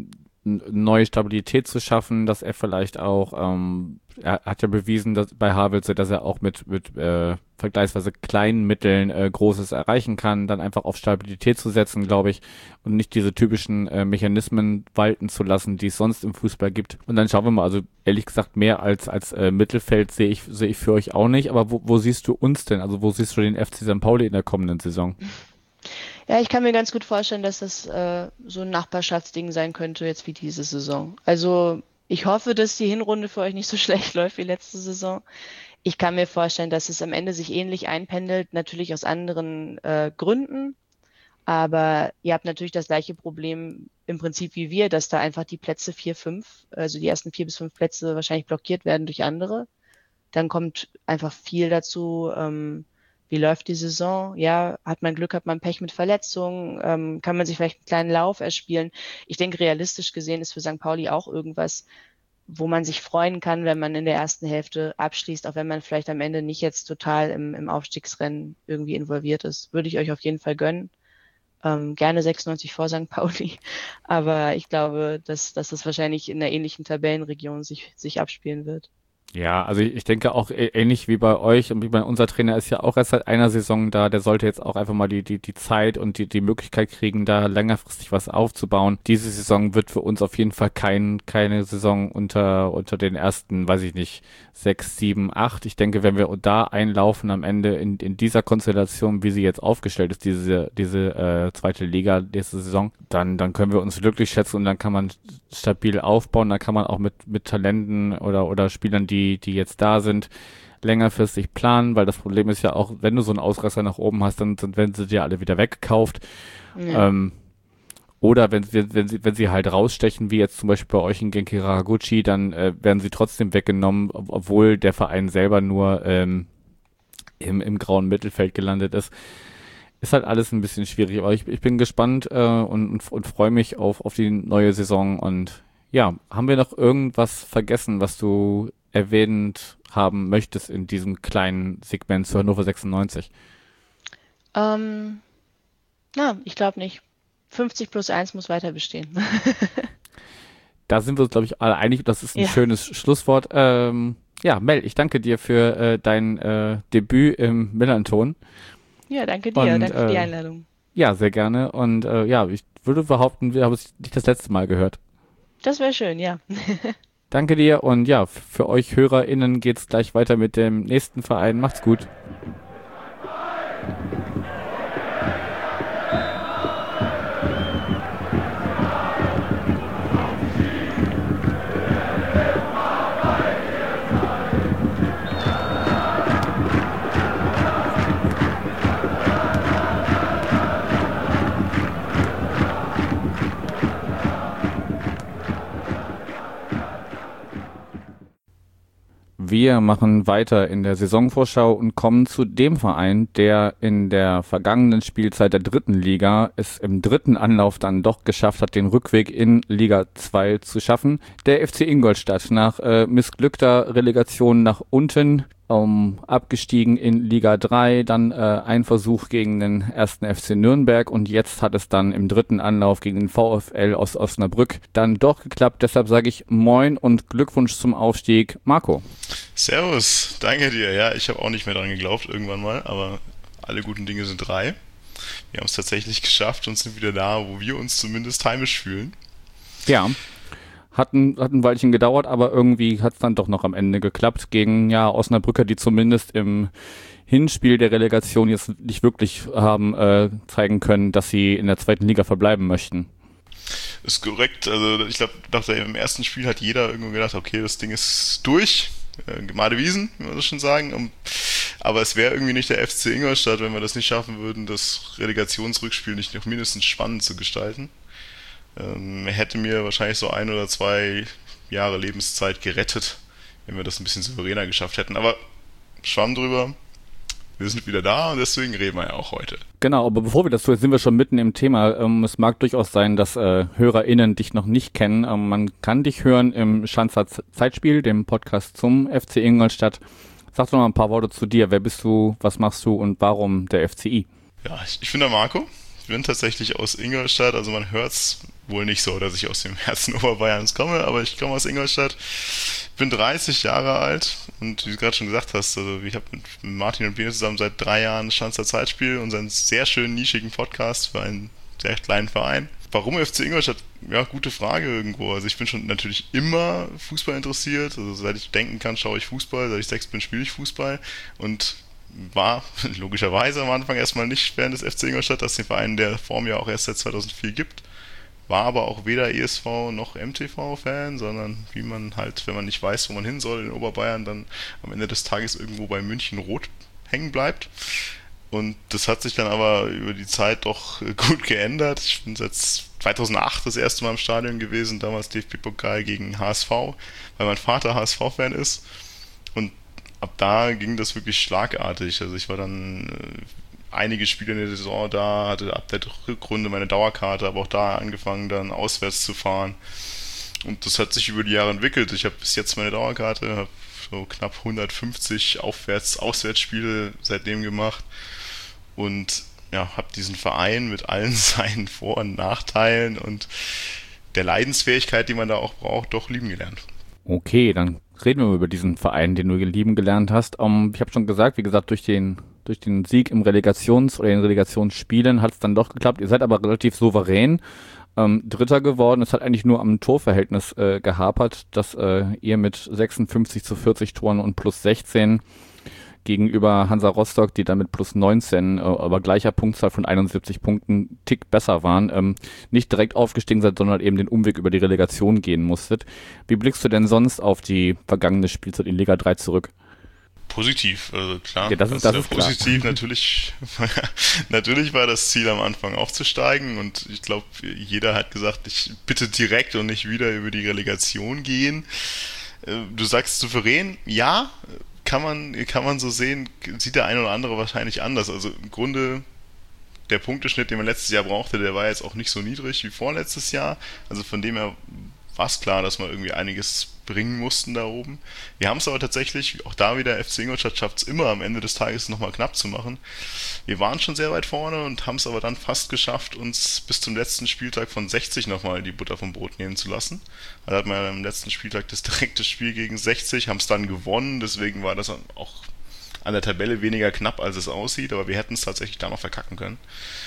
Speaker 1: neue Stabilität zu schaffen, dass er vielleicht auch, er hat ja bewiesen, dass bei Havelse, dass er auch mit vergleichsweise kleinen Mitteln Großes erreichen kann, dann einfach auf Stabilität zu setzen, glaube ich, und nicht diese typischen Mechanismen walten zu lassen, die es sonst im Fußball gibt. Und dann schauen wir mal, also ehrlich gesagt, mehr als Mittelfeld sehe ich für euch auch nicht, aber wo siehst du uns denn? Also wo siehst du den FC St. Pauli in der kommenden Saison?
Speaker 3: Ja, ich kann mir ganz gut vorstellen, dass das so ein Nachbarschaftsding sein könnte, jetzt wie diese Saison. Also ich hoffe, dass die Hinrunde für euch nicht so schlecht läuft wie letzte Saison. Ich kann mir vorstellen, dass es am Ende sich ähnlich einpendelt, natürlich aus anderen Gründen. Aber ihr habt natürlich das gleiche Problem im Prinzip wie wir, dass da einfach die Plätze 4, 5, also die ersten 4 bis 5 Plätze wahrscheinlich blockiert werden durch andere. Dann kommt einfach viel dazu, wie läuft die Saison? Ja, hat man Glück, hat man Pech mit Verletzungen? Kann man sich vielleicht einen kleinen Lauf erspielen? Ich denke, realistisch gesehen ist für St. Pauli auch irgendwas, wo man sich freuen kann, wenn man in der ersten Hälfte abschließt, auch wenn man vielleicht am Ende nicht jetzt total im Aufstiegsrennen irgendwie involviert ist. Würde ich euch auf jeden Fall gönnen. Gerne 96 vor St. Pauli. Aber ich glaube, dass das wahrscheinlich in einer ähnlichen Tabellenregion sich abspielen wird.
Speaker 1: Ja, also ich denke auch ähnlich wie bei euch und wie bei unser Trainer ist ja auch erst seit einer Saison da, der sollte jetzt auch einfach mal die Zeit und die Möglichkeit kriegen, da längerfristig was aufzubauen. Diese Saison wird für uns auf jeden Fall keine Saison unter den ersten, weiß ich nicht, 6, 7, 8. Ich denke, wenn wir da einlaufen am Ende in dieser Konstellation, wie sie jetzt aufgestellt ist, diese zweite Liga nächste Saison, dann können wir uns glücklich schätzen und dann kann man stabil aufbauen, dann kann man auch mit Talenten oder Spielern, die jetzt da sind, längerfristig planen, weil das Problem ist ja auch, wenn du so einen Ausreißer nach oben hast, dann werden sie dir alle wieder weggekauft.
Speaker 3: Ja.
Speaker 1: Oder wenn sie halt rausstechen, wie jetzt zum Beispiel bei euch in Genki Haraguchi, dann werden sie trotzdem weggenommen, obwohl der Verein selber nur im grauen Mittelfeld gelandet ist. Ist halt alles ein bisschen schwierig, aber ich bin gespannt und freue mich auf die neue Saison. Und ja, haben wir noch irgendwas vergessen, was du erwähnt haben möchtest in diesem kleinen Segment zu Hannover 96?
Speaker 3: Na, ich glaube nicht. 50 plus 1 muss weiter bestehen.
Speaker 1: Da sind wir uns, glaube ich, alle einig. Das ist ein
Speaker 3: Ja.
Speaker 1: schönes Schlusswort. Ja, Mel, ich danke dir für dein Debüt im Millanton.
Speaker 3: Ja, danke dir.
Speaker 1: Und
Speaker 3: Danke für die Einladung.
Speaker 1: Ja, sehr gerne. Und ich würde behaupten, wir haben es nicht das letzte Mal gehört.
Speaker 3: Das wäre schön, ja.
Speaker 1: Danke dir und ja, für euch HörerInnen geht's gleich weiter mit dem nächsten Verein. Macht's gut. Wir machen weiter in der Saisonvorschau und kommen zu dem Verein, der in der vergangenen Spielzeit der dritten Liga es im dritten Anlauf dann doch geschafft hat, den Rückweg in Liga 2 zu schaffen. Der FC Ingolstadt nach missglückter Relegation nach unten, abgestiegen in Liga 3, dann ein Versuch gegen den 1. FC Nürnberg und jetzt hat es dann im dritten Anlauf gegen den VfL aus Osnabrück dann doch geklappt. Deshalb sage ich Moin und Glückwunsch zum Aufstieg, Marco.
Speaker 4: Servus, danke dir. Ja, ich habe auch nicht mehr dran geglaubt irgendwann mal, aber alle guten Dinge sind drei. Wir haben es tatsächlich geschafft und sind wieder da, wo wir uns zumindest heimisch fühlen.
Speaker 1: Ja. Hat ein Weilchen gedauert, aber irgendwie hat es dann doch noch am Ende geklappt gegen Osnabrücker, die zumindest im Hinspiel der Relegation jetzt nicht wirklich haben zeigen können, dass sie in der zweiten Liga verbleiben möchten.
Speaker 4: Ist korrekt. Also ich glaube, nach dem ersten Spiel hat jeder irgendwo gedacht, okay, das Ding ist durch. Gemade Wiesen, wie man das schon sagen. Aber es wäre irgendwie nicht der FC Ingolstadt, wenn wir das nicht schaffen würden, das Relegationsrückspiel nicht noch mindestens spannend zu gestalten. Hätte mir wahrscheinlich so 1 oder 2 Jahre Lebenszeit gerettet, wenn wir das ein bisschen souveräner geschafft hätten. Aber schwamm drüber, wir sind wieder da und deswegen reden wir ja auch heute.
Speaker 1: Genau, aber bevor wir das tun, sind wir schon mitten im Thema. Es mag durchaus sein, dass HörerInnen dich noch nicht kennen. Man kann dich hören im Schanzer Zeitspiel, dem Podcast zum FC Ingolstadt. Sag doch mal ein paar Worte zu dir. Wer bist du, was machst du und warum der FCI?
Speaker 4: Ja, ich bin der Marco. Ich bin tatsächlich aus Ingolstadt, also man hört's wohl nicht so, dass ich aus dem Herzen Oberbayerns komme, aber ich komme aus Ingolstadt, bin 30 Jahre alt und wie du gerade schon gesagt hast, also ich habe mit Martin und Bene zusammen seit 3 Jahren Schanzer Zeitspiel, unseren sehr schönen nischigen Podcast für einen sehr kleinen Verein. Warum FC Ingolstadt? Ja, gute Frage irgendwo. Also ich bin schon natürlich immer Fußball interessiert, also seit ich denken kann, schaue ich Fußball, seit ich 6 bin, spiele ich Fußball und war logischerweise am Anfang erstmal nicht Fan des FC Ingolstadt, das ist den Verein, der Form ja auch erst seit 2004 gibt. War aber auch weder ESV noch MTV-Fan, sondern wie man halt, wenn man nicht weiß, wo man hin soll in Oberbayern, dann am Ende des Tages irgendwo bei München Rot hängen bleibt. Und das hat sich dann aber über die Zeit doch gut geändert. Ich bin seit 2008 das erste Mal im Stadion gewesen, damals DFB-Pokal gegen HSV, weil mein Vater HSV-Fan ist. Und ab da ging das wirklich schlagartig. Also ich war dann einige Spiele in der Saison da, hatte ab der Rückrunde meine Dauerkarte, aber auch da angefangen dann auswärts zu fahren. Und das hat sich über die Jahre entwickelt. Ich habe bis jetzt meine Dauerkarte, habe so knapp 150 Auswärtsspiele seitdem gemacht und ja, habe diesen Verein mit allen seinen Vor- und Nachteilen und der Leidensfähigkeit, die man da auch braucht, doch lieben gelernt.
Speaker 1: Okay, dann reden wir über diesen Verein, den du lieben gelernt hast. Ich habe schon gesagt, wie gesagt, durch den Sieg im oder in Relegationsspielen hat es dann doch geklappt. Ihr seid aber relativ souverän Dritter geworden. Es hat eigentlich nur am Torverhältnis gehapert, dass ihr mit 56:40 Toren und plus 16 gegenüber Hansa Rostock, die dann mit plus 19, aber gleicher Punktzahl von 71 Punkten, Tick besser waren, nicht direkt aufgestiegen seid, sondern eben den Umweg über die Relegation gehen musstet. Wie blickst du denn sonst auf die vergangene Spielzeit in Liga 3 zurück?
Speaker 4: Positiv, also klar.
Speaker 1: Ja, das ist
Speaker 4: positiv.
Speaker 1: Klar.
Speaker 4: Natürlich war das Ziel am Anfang aufzusteigen und ich glaube, jeder hat gesagt, ich bitte direkt und nicht wieder über die Relegation gehen. Du sagst souverän, ja, kann man so sehen, sieht der eine oder andere wahrscheinlich anders. Also im Grunde der Punkteschnitt, den man letztes Jahr brauchte, der war jetzt auch nicht so niedrig wie vorletztes Jahr. Also von dem her war es klar, dass wir irgendwie einiges bringen mussten da oben. Wir haben es aber tatsächlich, auch da wieder, FC Ingolstadt schafft es immer am Ende des Tages nochmal knapp zu machen. Wir waren schon sehr weit vorne und haben es aber dann fast geschafft, uns bis zum letzten Spieltag von 60 nochmal die Butter vom Brot nehmen zu lassen. Da hatten wir ja am letzten Spieltag das direkte Spiel gegen 60, haben es dann gewonnen, deswegen war das auch an der Tabelle weniger knapp, als es aussieht, aber wir hätten es tatsächlich da noch verkacken können.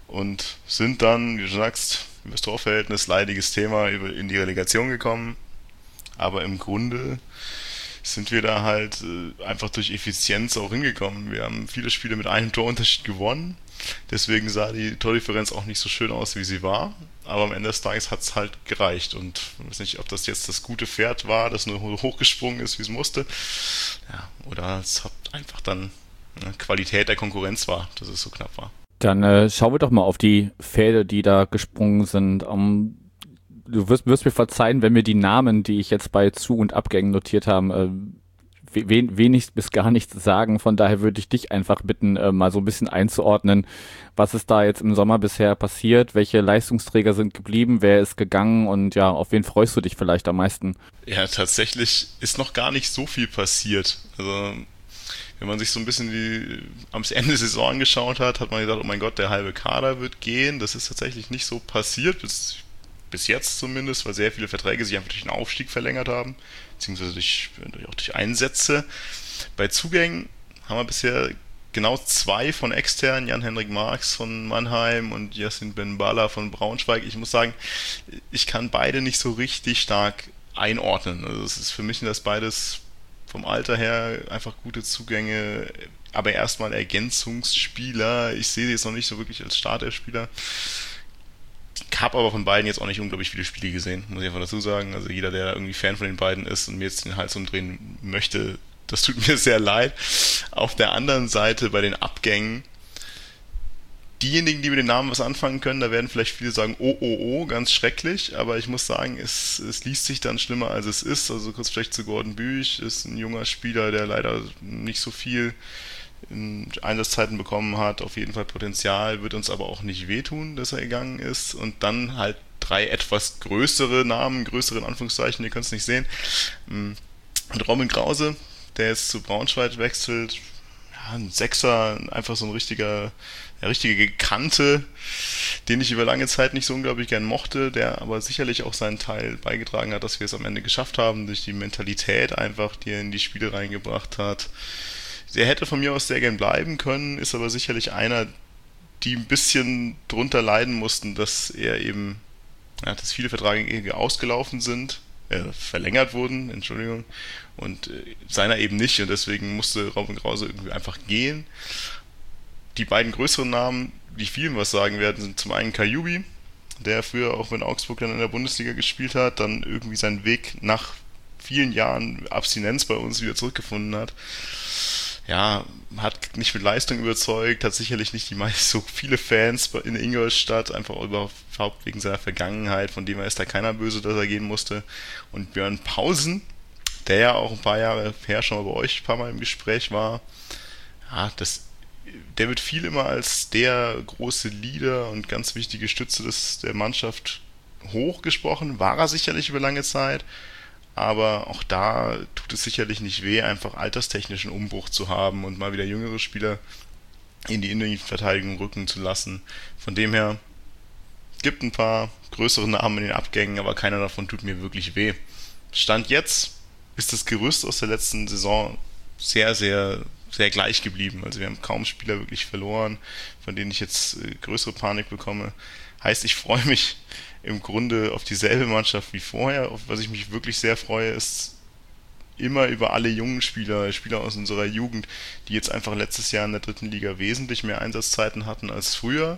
Speaker 4: und sind dann, wie du sagst, über das Torverhältnis, leidiges Thema, in die Relegation gekommen. Aber im Grunde sind wir da halt einfach durch Effizienz auch hingekommen. Wir haben viele Spiele mit einem Torunterschied gewonnen. Deswegen sah die Tordifferenz auch nicht so schön aus, wie sie war. Aber am Ende des Tages hat es halt gereicht. Und ich weiß nicht, ob das jetzt das gute Pferd war, das nur hochgesprungen ist, wie es musste. Ja, oder es hat einfach dann Qualität der Konkurrenz war, dass es so knapp war.
Speaker 1: Dann schauen wir doch mal auf die Pferde, die da gesprungen sind. Du wirst mir verzeihen, wenn mir die Namen, die ich jetzt bei Zu- und Abgängen notiert habe, wenig bis gar nichts sagen. Von daher würde ich dich einfach bitten, mal so ein bisschen einzuordnen, was ist da jetzt im Sommer bisher passiert, welche Leistungsträger sind geblieben, wer ist gegangen und ja, auf wen freust du dich vielleicht am meisten?
Speaker 4: Ja, tatsächlich ist noch gar nicht so viel passiert. Also wenn man sich so ein bisschen am Ende der Saison angeschaut hat, hat man gedacht, oh mein Gott, der halbe Kader wird gehen. Das ist tatsächlich nicht so passiert, bis jetzt zumindest, weil sehr viele Verträge sich einfach durch den Aufstieg verlängert haben, beziehungsweise auch durch Einsätze. Bei Zugängen haben wir bisher genau 2 von extern, Jan-Henrik Marx von Mannheim und Yassin Ben-Bala von Braunschweig. Ich muss sagen, ich kann beide nicht so richtig stark einordnen. Also es ist für mich das beides vom Alter her einfach gute Zugänge, aber erstmal Ergänzungsspieler. Ich sehe sie jetzt noch nicht so wirklich als Startelfspieler. Ich habe aber von beiden jetzt auch nicht unglaublich viele Spiele gesehen, muss ich einfach dazu sagen. Also jeder, der irgendwie Fan von den beiden ist und mir jetzt den Hals umdrehen möchte, das tut mir sehr leid. Auf der anderen Seite bei den Abgängen, diejenigen, die mit den Namen was anfangen können, da werden vielleicht viele sagen, oh, ganz schrecklich, aber ich muss sagen, es liest sich dann schlimmer, als es ist. Also kurz vielleicht zu Gordon Büch, ist ein junger Spieler, der leider nicht so viel in Einsatzzeiten bekommen hat, auf jeden Fall Potenzial, wird uns aber auch nicht wehtun, dass er gegangen ist. Und dann halt 3 etwas größere Namen, größere in Anführungszeichen, ihr könnt es nicht sehen. Und Robin Krause, der jetzt zu Braunschweig wechselt, ja, ein Sechser, einfach so ein richtige Kante, den ich über lange Zeit nicht so unglaublich gern mochte, der aber sicherlich auch seinen Teil beigetragen hat, dass wir es am Ende geschafft haben, durch die Mentalität einfach, die er in die Spiele reingebracht hat. Er hätte von mir aus sehr gern bleiben können, ist aber sicherlich einer, die ein bisschen drunter leiden mussten, dass er eben, ja, dass viele Verträge ausgelaufen sind, verlängert wurden, Entschuldigung, und seiner eben nicht, und deswegen musste Robin Krause irgendwie einfach gehen. Die beiden größeren Namen, die vielen was sagen werden, sind zum einen Kajubi, der früher auch mit Augsburg dann in der Bundesliga gespielt hat, dann irgendwie seinen Weg nach vielen Jahren Abstinenz bei uns wieder zurückgefunden hat. Ja, hat nicht mit Leistung überzeugt, hat sicherlich nicht so viele Fans in Ingolstadt, einfach überhaupt wegen seiner Vergangenheit, von dem her ist da keiner böse, dass er gehen musste. Und Björn Pausen, der ja auch ein paar Jahre her schon mal bei euch ein paar Mal im Gespräch war, ja, der wird viel immer als der große Leader und ganz wichtige Stütze der Mannschaft hochgesprochen, war er sicherlich über lange Zeit. Aber auch da tut es sicherlich nicht weh, einfach alterstechnischen Umbruch zu haben und mal wieder jüngere Spieler in die Innenverteidigung rücken zu lassen. Von dem her gibt ein paar größere Namen in den Abgängen, aber keiner davon tut mir wirklich weh. Stand jetzt ist das Gerüst aus der letzten Saison sehr, sehr, sehr gleich geblieben. Also wir haben kaum Spieler wirklich verloren, von denen ich jetzt größere Panik bekomme. Heißt, ich freue mich im Grunde auf dieselbe Mannschaft wie vorher. Auf was ich mich wirklich sehr freue, ist immer über alle jungen Spieler aus unserer Jugend, die jetzt einfach letztes Jahr in der 3. Liga wesentlich mehr Einsatzzeiten hatten als früher.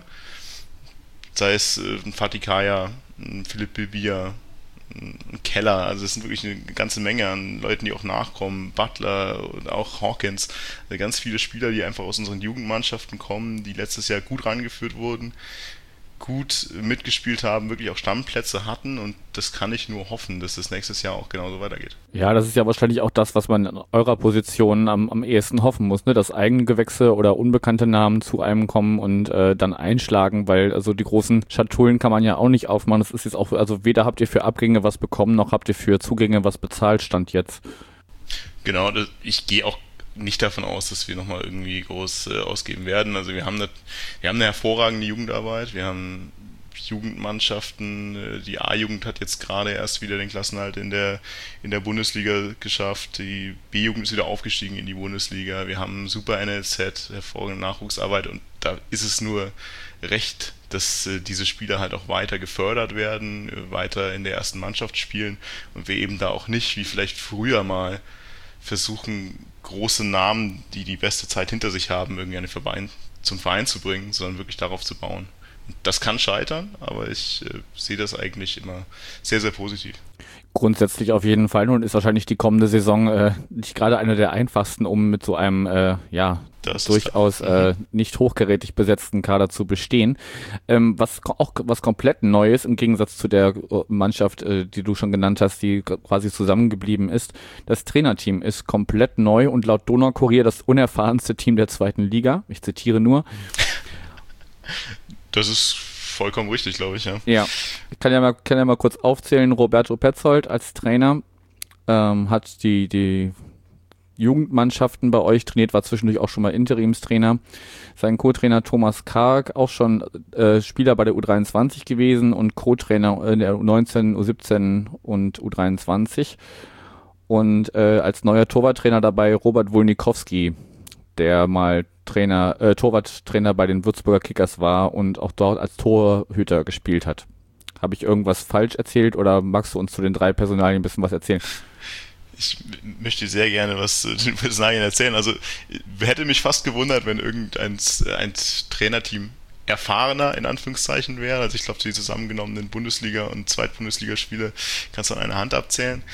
Speaker 4: Sei es ein Fatih Kaya, ein Philipp Bilbia, ein Keller, also es sind wirklich eine ganze Menge an Leuten, die auch nachkommen, Butler und auch Hawkins, also ganz viele Spieler, die einfach aus unseren Jugendmannschaften kommen, die letztes Jahr gut rangeführt wurden, gut mitgespielt haben, wirklich auch Stammplätze hatten, und das kann ich nur hoffen, dass das nächstes Jahr auch genauso weitergeht.
Speaker 1: Ja, das ist ja wahrscheinlich auch das, was man in eurer Position am ehesten hoffen muss, ne? Dass eigene Gewächse oder unbekannte Namen zu einem kommen und dann einschlagen, weil also die großen Schatullen kann man ja auch nicht aufmachen. Das ist jetzt auch, also weder habt ihr für Abgänge was bekommen, noch habt ihr für Zugänge was bezahlt, Stand jetzt.
Speaker 4: Genau, ich gehe auch nicht davon aus, dass wir nochmal irgendwie groß ausgeben werden. Also wir haben eine hervorragende Jugendarbeit, wir haben Jugendmannschaften, die A-Jugend hat jetzt gerade erst wieder den Klassenerhalt in der Bundesliga geschafft, die B-Jugend ist wieder aufgestiegen in die Bundesliga, wir haben super NLZ, hervorragende Nachwuchsarbeit, und da ist es nur recht, dass diese Spieler halt auch weiter gefördert werden, weiter in der ersten Mannschaft spielen und wir eben da auch nicht, wie vielleicht früher mal, versuchen, große Namen, die die beste Zeit hinter sich haben, irgendwie zum Verein zu bringen, sondern wirklich darauf zu bauen. Und das kann scheitern, aber ich sehe das eigentlich immer sehr, sehr positiv.
Speaker 1: Grundsätzlich auf jeden Fall. Nun ist wahrscheinlich die kommende Saison nicht gerade eine der einfachsten, um mit so einem durchaus nicht hochkarätig besetzten Kader zu bestehen. Was komplett neu ist, im Gegensatz zu der Mannschaft, die du schon genannt hast, die quasi zusammengeblieben ist. Das Trainerteam ist komplett neu und laut Donaukurier das unerfahrenste Team der zweiten Liga. Ich zitiere nur.
Speaker 4: Das ist vollkommen richtig, glaube ich, ja.
Speaker 1: Ja, ich kann ja mal kurz aufzählen. Roberto Petzold als Trainer hat die Jugendmannschaften bei euch trainiert, war zwischendurch auch schon mal Interimstrainer. Sein Co-Trainer Thomas Karg, auch schon Spieler bei der U23 gewesen und Co-Trainer in der U19, U17 und U23. Und als neuer Torwarttrainer dabei Robert Wolnikowski, der mal Torwarttrainer bei den Würzburger Kickers war und auch dort als Torhüter gespielt hat. Habe ich irgendwas falsch erzählt oder magst du uns zu den 3 Personalien ein bisschen was erzählen?
Speaker 4: Ich möchte sehr gerne was zu den Personalien erzählen. Also hätte mich fast gewundert, wenn ein Trainerteam erfahrener in Anführungszeichen wäre. Also ich glaube, die zusammengenommenen Bundesliga- und Zweitbundesligaspiele kannst du an einer Hand abzählen.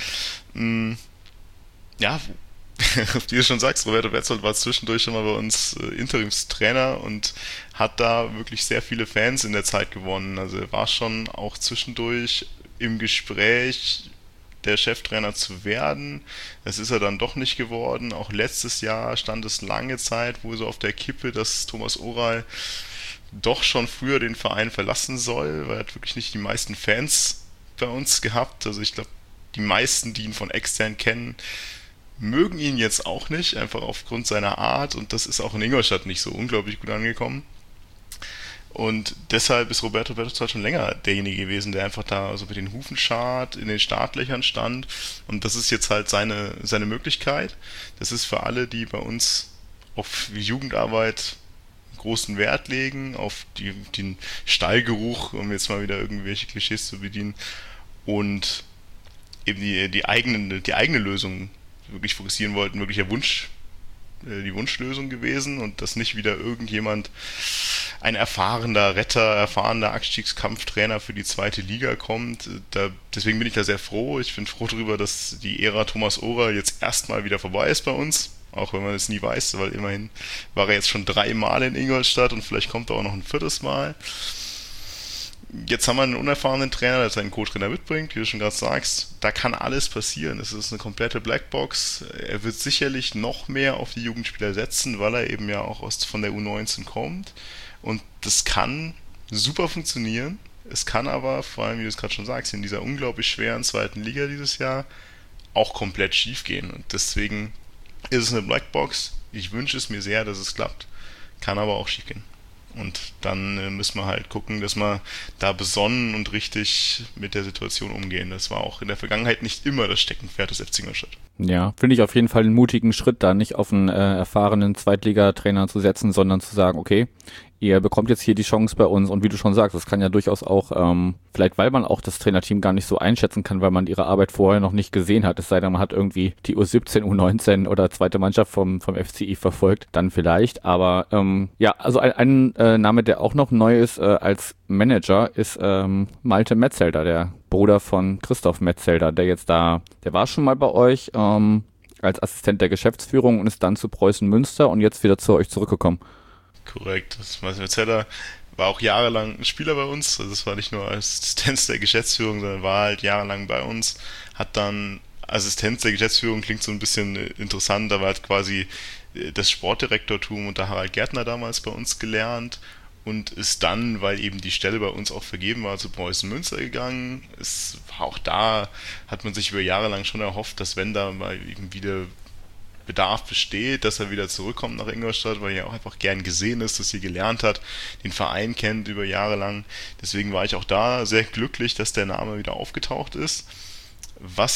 Speaker 4: Ja, wie du schon sagst, Roberto Petzold war zwischendurch schon mal bei uns Interimstrainer und hat da wirklich sehr viele Fans in der Zeit gewonnen. Also er war schon auch zwischendurch im Gespräch, der Cheftrainer zu werden. Das ist er dann doch nicht geworden. Auch letztes Jahr stand es lange Zeit wohl so auf der Kippe, dass Thomas Oral doch schon früher den Verein verlassen soll, weil er hat wirklich nicht die meisten Fans bei uns gehabt. Also ich glaube, die meisten, die ihn von extern kennen, mögen ihn jetzt auch nicht, einfach aufgrund seiner Art, und das ist auch in Ingolstadt nicht so unglaublich gut angekommen. Und deshalb ist Roberto Petzold schon länger derjenige gewesen, der einfach da so mit den Hufen schart, in den Startlöchern stand, und das ist jetzt halt seine Möglichkeit. Das ist für alle, die bei uns auf Jugendarbeit großen Wert legen, auf den Stallgeruch, um jetzt mal wieder irgendwelche Klischees zu bedienen, und eben die eigene Lösung wirklich fokussieren wollten, wirklich die Wunschlösung gewesen, und dass nicht wieder irgendjemand, ein erfahrener Abstiegskampftrainer für die zweite Liga kommt. Deswegen bin ich da sehr froh. Ich bin froh darüber, dass die Ära Thomas Oral jetzt erstmal wieder vorbei ist bei uns, auch wenn man es nie weiß, weil immerhin war er jetzt schon 3 Mal in Ingolstadt und vielleicht kommt er auch noch ein 4. Mal. Jetzt haben wir einen unerfahrenen Trainer, der seinen Co-Trainer mitbringt, wie du schon gerade sagst. Da kann alles passieren. Es ist eine komplette Blackbox. Er wird sicherlich noch mehr auf die Jugendspieler setzen, weil er eben ja auch von der U19 kommt. Und das kann super funktionieren. Es kann aber, vor allem wie du es gerade schon sagst, in dieser unglaublich schweren zweiten Liga dieses Jahr auch komplett schief gehen. Und deswegen ist es eine Blackbox. Ich wünsche es mir sehr, dass es klappt. Kann aber auch schief gehen. Und dann müssen wir halt gucken, dass wir da besonnen und richtig mit der Situation umgehen. Das war auch in der Vergangenheit nicht immer das Steckenpferd des FC Ingolstadt.
Speaker 1: Ja, finde ich auf jeden Fall einen mutigen Schritt, da nicht auf einen erfahrenen Zweitligatrainer zu setzen, sondern zu sagen, okay, ihr bekommt jetzt hier die Chance bei uns, und wie du schon sagst, das kann ja durchaus auch, vielleicht weil man auch das Trainerteam gar nicht so einschätzen kann, weil man ihre Arbeit vorher noch nicht gesehen hat, es sei denn, man hat irgendwie die U17, U19 oder zweite Mannschaft vom FCI verfolgt, dann vielleicht, aber also ein Name, der auch noch neu ist als Manager, ist Malte Metzelder, der Bruder von Christoph Metzelder, der war schon mal bei euch als Assistent der Geschäftsführung und ist dann zu Preußen Münster und jetzt wieder zu euch zurückgekommen.
Speaker 4: Korrekt. Malte Metzelder war auch jahrelang ein Spieler bei uns. Also es war nicht nur Assistenz der Geschäftsführung, sondern war halt jahrelang bei uns. Hat dann Assistenz der Geschäftsführung, klingt so ein bisschen interessant, aber hat quasi das Sportdirektortum unter Harald Gärtner damals bei uns gelernt und ist dann, weil eben die Stelle bei uns auch vergeben war, zu Preußen Münster gegangen. Auch da hat man sich über Jahre lang schon erhofft, dass wenn da mal irgendwie der Bedarf besteht, dass er wieder zurückkommt nach Ingolstadt, weil er auch einfach gern gesehen ist, dass er gelernt hat, den Verein kennt über Jahre lang. Deswegen war ich auch da sehr glücklich, dass der Name wieder aufgetaucht ist. Was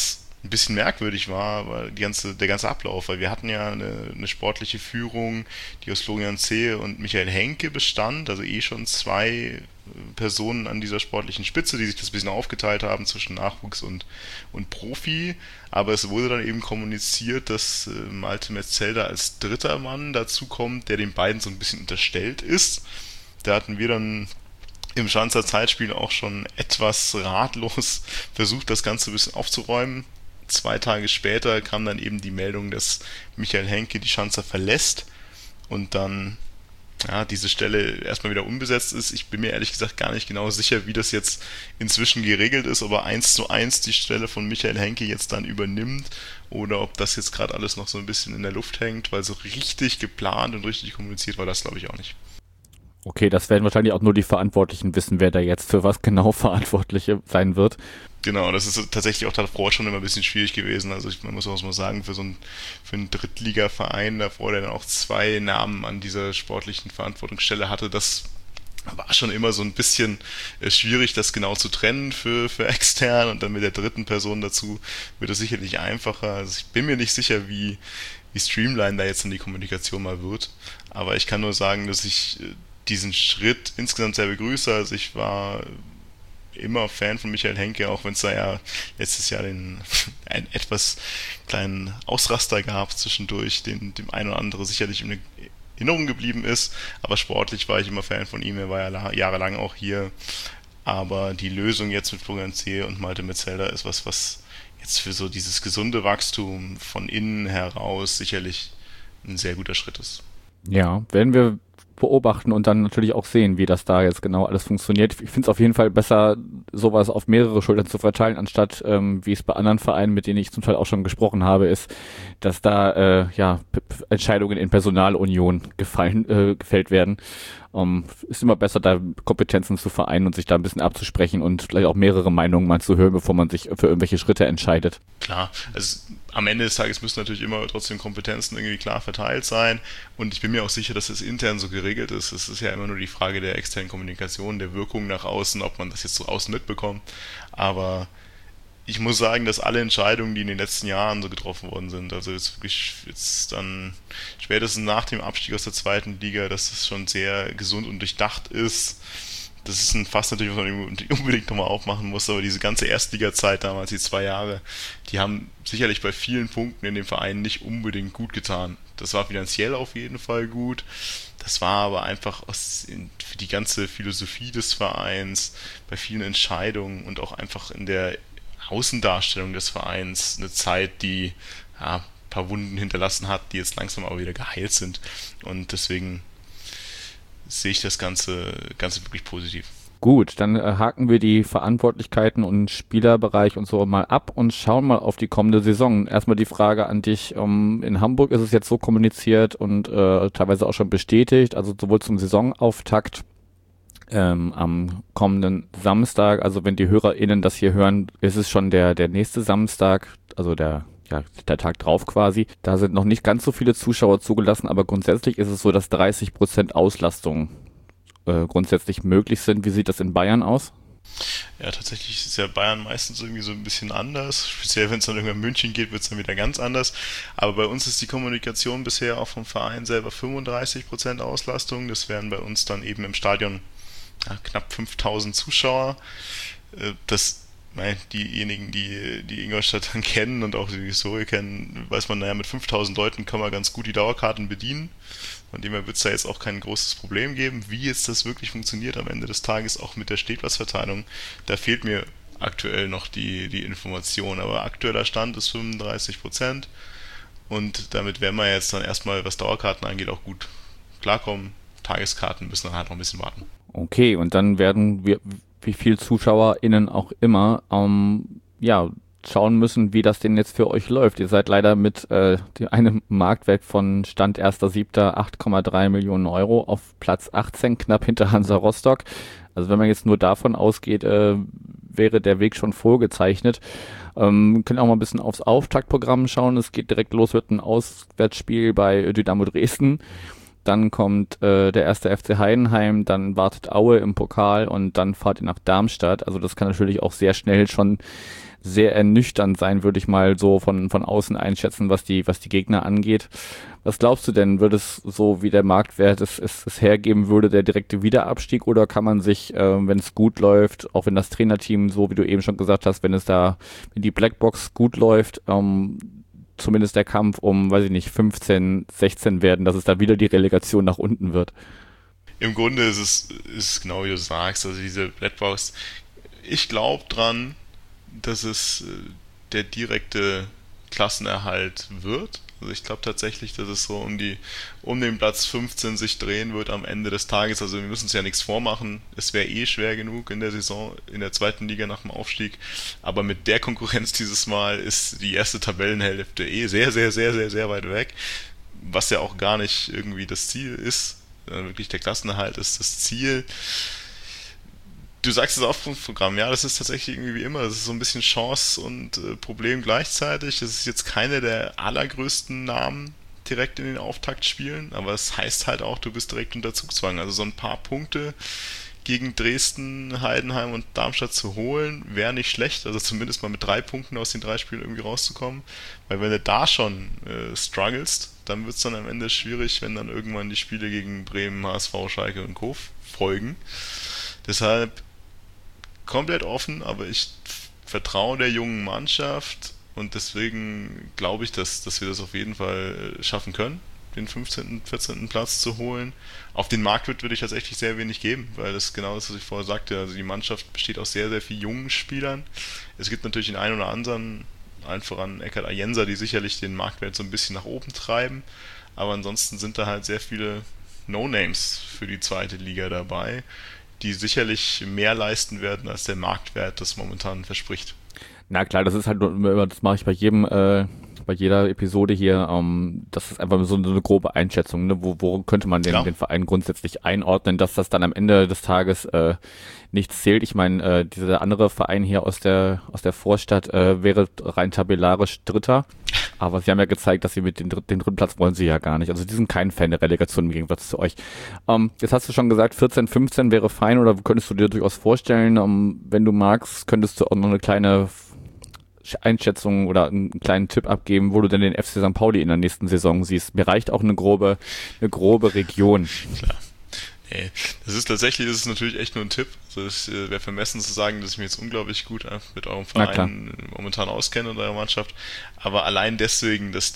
Speaker 4: ein bisschen merkwürdig war der ganze Ablauf, weil wir hatten ja eine sportliche Führung, die aus Florian Zehe und Michael Henke bestand, also schon zwei Personen an dieser sportlichen Spitze, die sich das ein bisschen aufgeteilt haben zwischen Nachwuchs und Profi, aber es wurde dann eben kommuniziert, dass Malte Metzelder als dritter Mann dazu kommt, der den beiden so ein bisschen unterstellt ist. Da hatten wir dann im Schanzer Zeitspiel auch schon etwas ratlos versucht, das Ganze ein bisschen aufzuräumen. 2 Tage später kam dann eben die Meldung, dass Michael Henke die Schanzer verlässt und dann diese Stelle erstmal wieder unbesetzt ist. Ich bin mir ehrlich gesagt gar nicht genau sicher, wie das jetzt inzwischen geregelt ist, ob er 1:1 die Stelle von Michael Henke jetzt dann übernimmt oder ob das jetzt gerade alles noch so ein bisschen in der Luft hängt, weil so richtig geplant und richtig kommuniziert war das, glaube ich, auch nicht.
Speaker 1: Okay, das werden wahrscheinlich auch nur die Verantwortlichen wissen, wer da jetzt für was genau verantwortlich sein wird.
Speaker 4: Genau, das ist tatsächlich auch davor schon immer ein bisschen schwierig gewesen. Also man muss auch mal sagen, für einen Drittligaverein davor, der dann auch 2 Namen an dieser sportlichen Verantwortungsstelle hatte, das war schon immer so ein bisschen schwierig, das genau zu trennen für extern, und dann mit der dritten Person dazu wird es sicherlich einfacher. Also ich bin mir nicht sicher, wie streamlined da jetzt in die Kommunikation mal wird, aber ich kann nur sagen, dass ich diesen Schritt insgesamt sehr begrüße. Also ich war immer Fan von Michael Henke, auch wenn es da ja letztes Jahr einen etwas kleinen Ausraster gab zwischendurch, dem ein oder andere sicherlich in Erinnerung geblieben ist, aber sportlich war ich immer Fan von ihm, er war ja jahrelang auch hier, aber die Lösung jetzt mit Florian Zehe und Malte Metzelder ist was jetzt für so dieses gesunde Wachstum von innen heraus sicherlich ein sehr guter Schritt ist.
Speaker 1: Ja, werden wir beobachten und dann natürlich auch sehen, wie das da jetzt genau alles funktioniert. Ich finde es auf jeden Fall besser, sowas auf mehrere Schultern zu verteilen, anstatt, wie es bei anderen Vereinen, mit denen ich zum Teil auch schon gesprochen habe, ist, dass da Entscheidungen in Personalunion gefällt werden. Ist immer besser, da Kompetenzen zu vereinen und sich da ein bisschen abzusprechen und vielleicht auch mehrere Meinungen mal zu hören, bevor man sich für irgendwelche Schritte entscheidet.
Speaker 4: Klar, also am Ende des Tages müssen natürlich immer trotzdem Kompetenzen irgendwie klar verteilt sein, und ich bin mir auch sicher, dass es intern so geregelt ist. Es ist ja immer nur die Frage der externen Kommunikation, der Wirkung nach außen, ob man das jetzt so außen mitbekommt, aber ich muss sagen, dass alle Entscheidungen, die in den letzten Jahren so getroffen worden sind, also jetzt dann spätestens nach dem Abstieg aus der 2. Liga, dass das schon sehr gesund und durchdacht ist. Das ist ein Fass natürlich, was man unbedingt nochmal aufmachen muss, aber diese ganze Erstliga-Zeit damals, die 2 Jahre, die haben sicherlich bei vielen Punkten in dem Verein nicht unbedingt gut getan. Das war finanziell auf jeden Fall gut, das war aber einfach für die ganze Philosophie des Vereins, bei vielen Entscheidungen und auch einfach in der Außendarstellung des Vereins eine Zeit, die ein paar Wunden hinterlassen hat, die jetzt langsam aber wieder geheilt sind, und deswegen sehe ich das Ganze wirklich positiv.
Speaker 1: Gut, dann haken wir die Verantwortlichkeiten und Spielerbereich und so mal ab und schauen mal auf die kommende Saison. Erstmal die Frage an dich, in Hamburg ist es jetzt so kommuniziert und teilweise auch schon bestätigt, also sowohl zum Saisonauftakt am kommenden Samstag, also wenn die HörerInnen das hier hören, ist es schon der nächste Samstag, also der Tag drauf quasi. Da sind noch nicht ganz so viele Zuschauer zugelassen, aber grundsätzlich ist es so, dass 30% Auslastung grundsätzlich möglich sind. Wie sieht das in Bayern aus?
Speaker 4: Ja, tatsächlich ist ja Bayern meistens irgendwie so ein bisschen anders. Speziell wenn es dann irgendwann München geht, wird es dann wieder ganz anders. Aber bei uns ist die Kommunikation bisher auch vom Verein selber 35% Auslastung. Das wären bei uns dann eben im Stadion knapp 5000 Zuschauer. Diejenigen, die Ingolstadt dann kennen und auch die Historie kennen, weiß man, mit 5000 Leuten kann man ganz gut die Dauerkarten bedienen. Von dem her wird es da jetzt auch kein großes Problem geben. Wie jetzt das wirklich funktioniert am Ende des Tages, auch mit der Stehplatzverteilung, da fehlt mir aktuell noch die Information. Aber aktueller Stand ist 35%, und damit werden wir jetzt dann erstmal, was Dauerkarten angeht, auch gut klarkommen. Tageskarten müssen dann halt noch ein bisschen warten.
Speaker 1: Okay, und dann werden wir, wie viel ZuschauerInnen auch immer, schauen müssen, wie das denn jetzt für euch läuft. Ihr seid leider mit einem Marktwert von Stand 1.7. 8,3 Millionen Euro auf Platz 18, knapp hinter Hansa Rostock. Also wenn man jetzt nur davon ausgeht, wäre der Weg schon vorgezeichnet. Können auch mal ein bisschen aufs Auftaktprogramm schauen. Es geht direkt los mit einem Auswärtsspiel bei Dynamo Dresden. dann kommt der erste FC Heidenheim, dann wartet Aue im Pokal und dann fahrt ihr nach Darmstadt. Also das kann natürlich auch sehr schnell schon sehr ernüchternd sein, würde ich mal so von außen einschätzen, was die Gegner angeht. Was glaubst du denn, wird es so, wie der Marktwert es hergeben würde, der direkte Wiederabstieg, oder kann man sich, wenn es gut läuft, auch wenn das Trainerteam, so wie du eben schon gesagt hast, wenn die Blackbox gut läuft, zumindest der Kampf um, weiß ich nicht, 15, 16 werden, dass es da wieder die Relegation nach unten wird?
Speaker 4: Im Grunde ist es genau wie du sagst, also diese Blackbox, ich glaube dran, dass es der direkte Klassenerhalt wird. Also ich glaube tatsächlich, dass es so um den Platz 15 sich drehen wird am Ende des Tages. Also wir müssen uns ja nichts vormachen. Es wäre schwer genug in der Saison, in der zweiten Liga nach dem Aufstieg. Aber mit der Konkurrenz dieses Mal ist die erste Tabellenhälfte sehr, sehr, sehr, sehr, sehr weit weg. Was ja auch gar nicht irgendwie das Ziel ist. Wirklich der Klassenerhalt ist das Ziel. Du sagst es auf dem Programm, ja, das ist tatsächlich irgendwie wie immer. Das ist so ein bisschen Chance und Problem gleichzeitig. Das ist jetzt keine der allergrößten Namen direkt in den Auftakt spielen, aber es heißt halt auch, du bist direkt unter Zugzwang. Also so ein paar Punkte gegen Dresden, Heidenheim und Darmstadt zu holen, wäre nicht schlecht. Also zumindest mal mit 3 Punkten aus den 3 Spielen irgendwie rauszukommen. Weil wenn du da schon strugglest, dann wird es dann am Ende schwierig, wenn dann irgendwann die Spiele gegen Bremen, HSV, Schalke und Co. folgen. Deshalb komplett offen, aber ich vertraue der jungen Mannschaft und deswegen glaube ich, dass wir das auf jeden Fall schaffen können, den 15., 14. Platz zu holen. Auf den Marktwert würde ich tatsächlich sehr wenig geben, weil das genau das, was ich vorher sagte. Also die Mannschaft besteht aus sehr, sehr vielen jungen Spielern. Es gibt natürlich den einen oder anderen, allen voran Eckhard Ayensa, die sicherlich den Marktwert so ein bisschen nach oben treiben, aber ansonsten sind da halt sehr viele No-Names für die zweite Liga dabei, die sicherlich mehr leisten werden, als der Marktwert das momentan verspricht.
Speaker 1: Na klar, das ist halt, das mache ich bei jeder Episode hier, das ist einfach so eine grobe Einschätzung, ne? Wo könnte man den Verein grundsätzlich einordnen, dass das dann am Ende des Tages nichts zählt. Ich meine, dieser andere Verein hier aus der Vorstadt wäre rein tabellarisch Dritter, aber sie haben ja gezeigt, dass sie mit den dritten Platz wollen sie ja gar nicht. Also die sind kein Fan der Relegation im Gegensatz zu euch. Jetzt hast du schon gesagt, 14, 15 wäre fein, oder könntest du dir durchaus vorstellen, wenn du magst, könntest du auch noch eine kleine Einschätzung oder einen kleinen Tipp abgeben, wo du denn den FC St. Pauli in der nächsten Saison siehst. Mir reicht auch eine grobe Region.
Speaker 4: Klar. Nee, das ist natürlich echt nur ein Tipp. Also es wäre vermessen zu sagen, dass ich mich jetzt unglaublich gut mit eurem Verein momentan auskenne und eurer Mannschaft. Aber allein deswegen, dass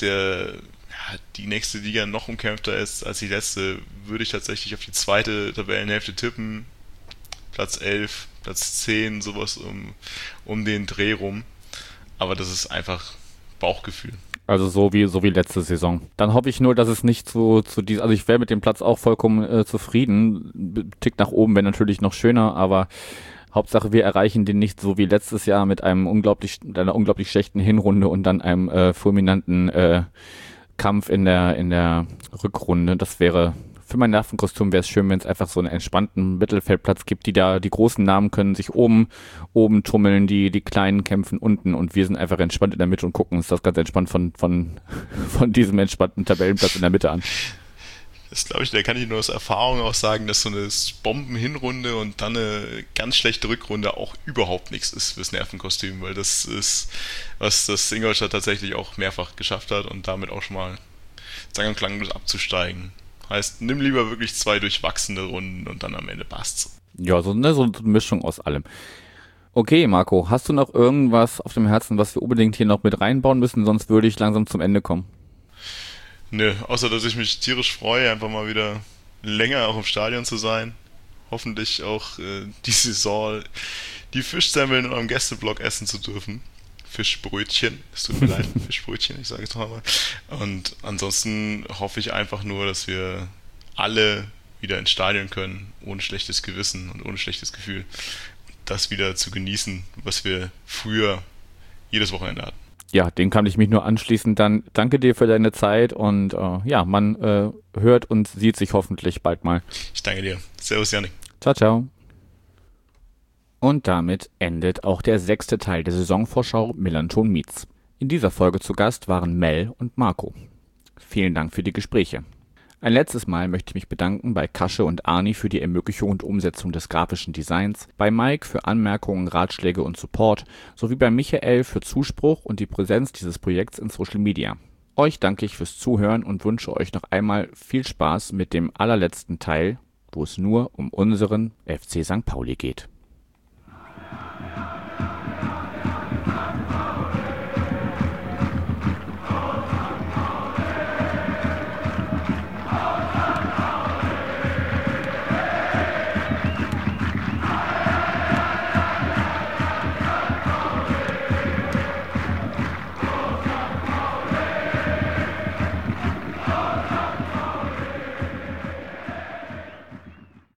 Speaker 4: die nächste Liga noch umkämpfter ist als die letzte, würde ich tatsächlich auf die zweite Tabellenhälfte tippen. Platz 11, Platz 10, sowas um den Dreh rum. Aber das ist einfach Bauchgefühl.
Speaker 1: Also so wie letzte Saison. Dann hoffe ich nur, dass es nicht zu diesem, also ich wäre mit dem Platz auch vollkommen zufrieden. Tick nach oben wäre natürlich noch schöner, aber Hauptsache wir erreichen den nicht so wie letztes Jahr mit einer unglaublich schlechten Hinrunde und dann einem fulminanten Kampf in der Rückrunde. Das wäre, für mein Nervenkostüm wäre es schön, wenn es einfach so einen entspannten Mittelfeldplatz gibt, die großen Namen können sich oben tummeln, die kleinen kämpfen unten und wir sind einfach entspannt in der Mitte und gucken uns das ganz entspannt von diesem entspannten Tabellenplatz in der Mitte an.
Speaker 4: Das glaube ich, da kann ich nur aus Erfahrung auch sagen, dass so eine Bombenhinrunde und dann eine ganz schlechte Rückrunde auch überhaupt nichts ist fürs Nervenkostüm, weil das ist, was das Ingolstadt tatsächlich auch mehrfach geschafft hat und damit auch schon mal sang- und klanglos abzusteigen. Heißt, nimm lieber wirklich 2 durchwachsene Runden und dann am Ende passt's.
Speaker 1: Ja, so eine Mischung aus allem. Okay, Marco, hast du noch irgendwas auf dem Herzen, was wir unbedingt hier noch mit reinbauen müssen? Sonst würde ich langsam zum Ende kommen.
Speaker 4: Nö, außer dass ich mich tierisch freue, einfach mal wieder länger auch im Stadion zu sein. Hoffentlich auch die Saison die Fischsemmeln in eurem Gästeblock essen zu dürfen. Fischbrötchen, es tut mir leid, Fischbrötchen, ich sage es noch einmal. Und ansonsten hoffe ich einfach nur, dass wir alle wieder ins Stadion können, ohne schlechtes Gewissen und ohne schlechtes Gefühl. Das wieder zu genießen, was wir früher jedes Wochenende hatten.
Speaker 1: Ja, dem kann ich mich nur anschließen. Dann danke dir für deine Zeit und man hört und sieht sich hoffentlich bald mal.
Speaker 4: Ich danke dir. Servus, Jannik.
Speaker 1: Ciao, ciao. Und damit endet auch der 6. Teil der Saisonvorschau Millerntor Meets. In dieser Folge zu Gast waren Mel und Marco. Vielen Dank für die Gespräche. Ein letztes Mal möchte ich mich bedanken bei Kasche und Arni für die Ermöglichung und Umsetzung des grafischen Designs, bei Mike für Anmerkungen, Ratschläge und Support, sowie bei Michael für Zuspruch und die Präsenz dieses Projekts in Social Media. Euch danke ich fürs Zuhören und wünsche euch noch einmal viel Spaß mit dem allerletzten Teil, wo es nur um unseren FC St. Pauli geht.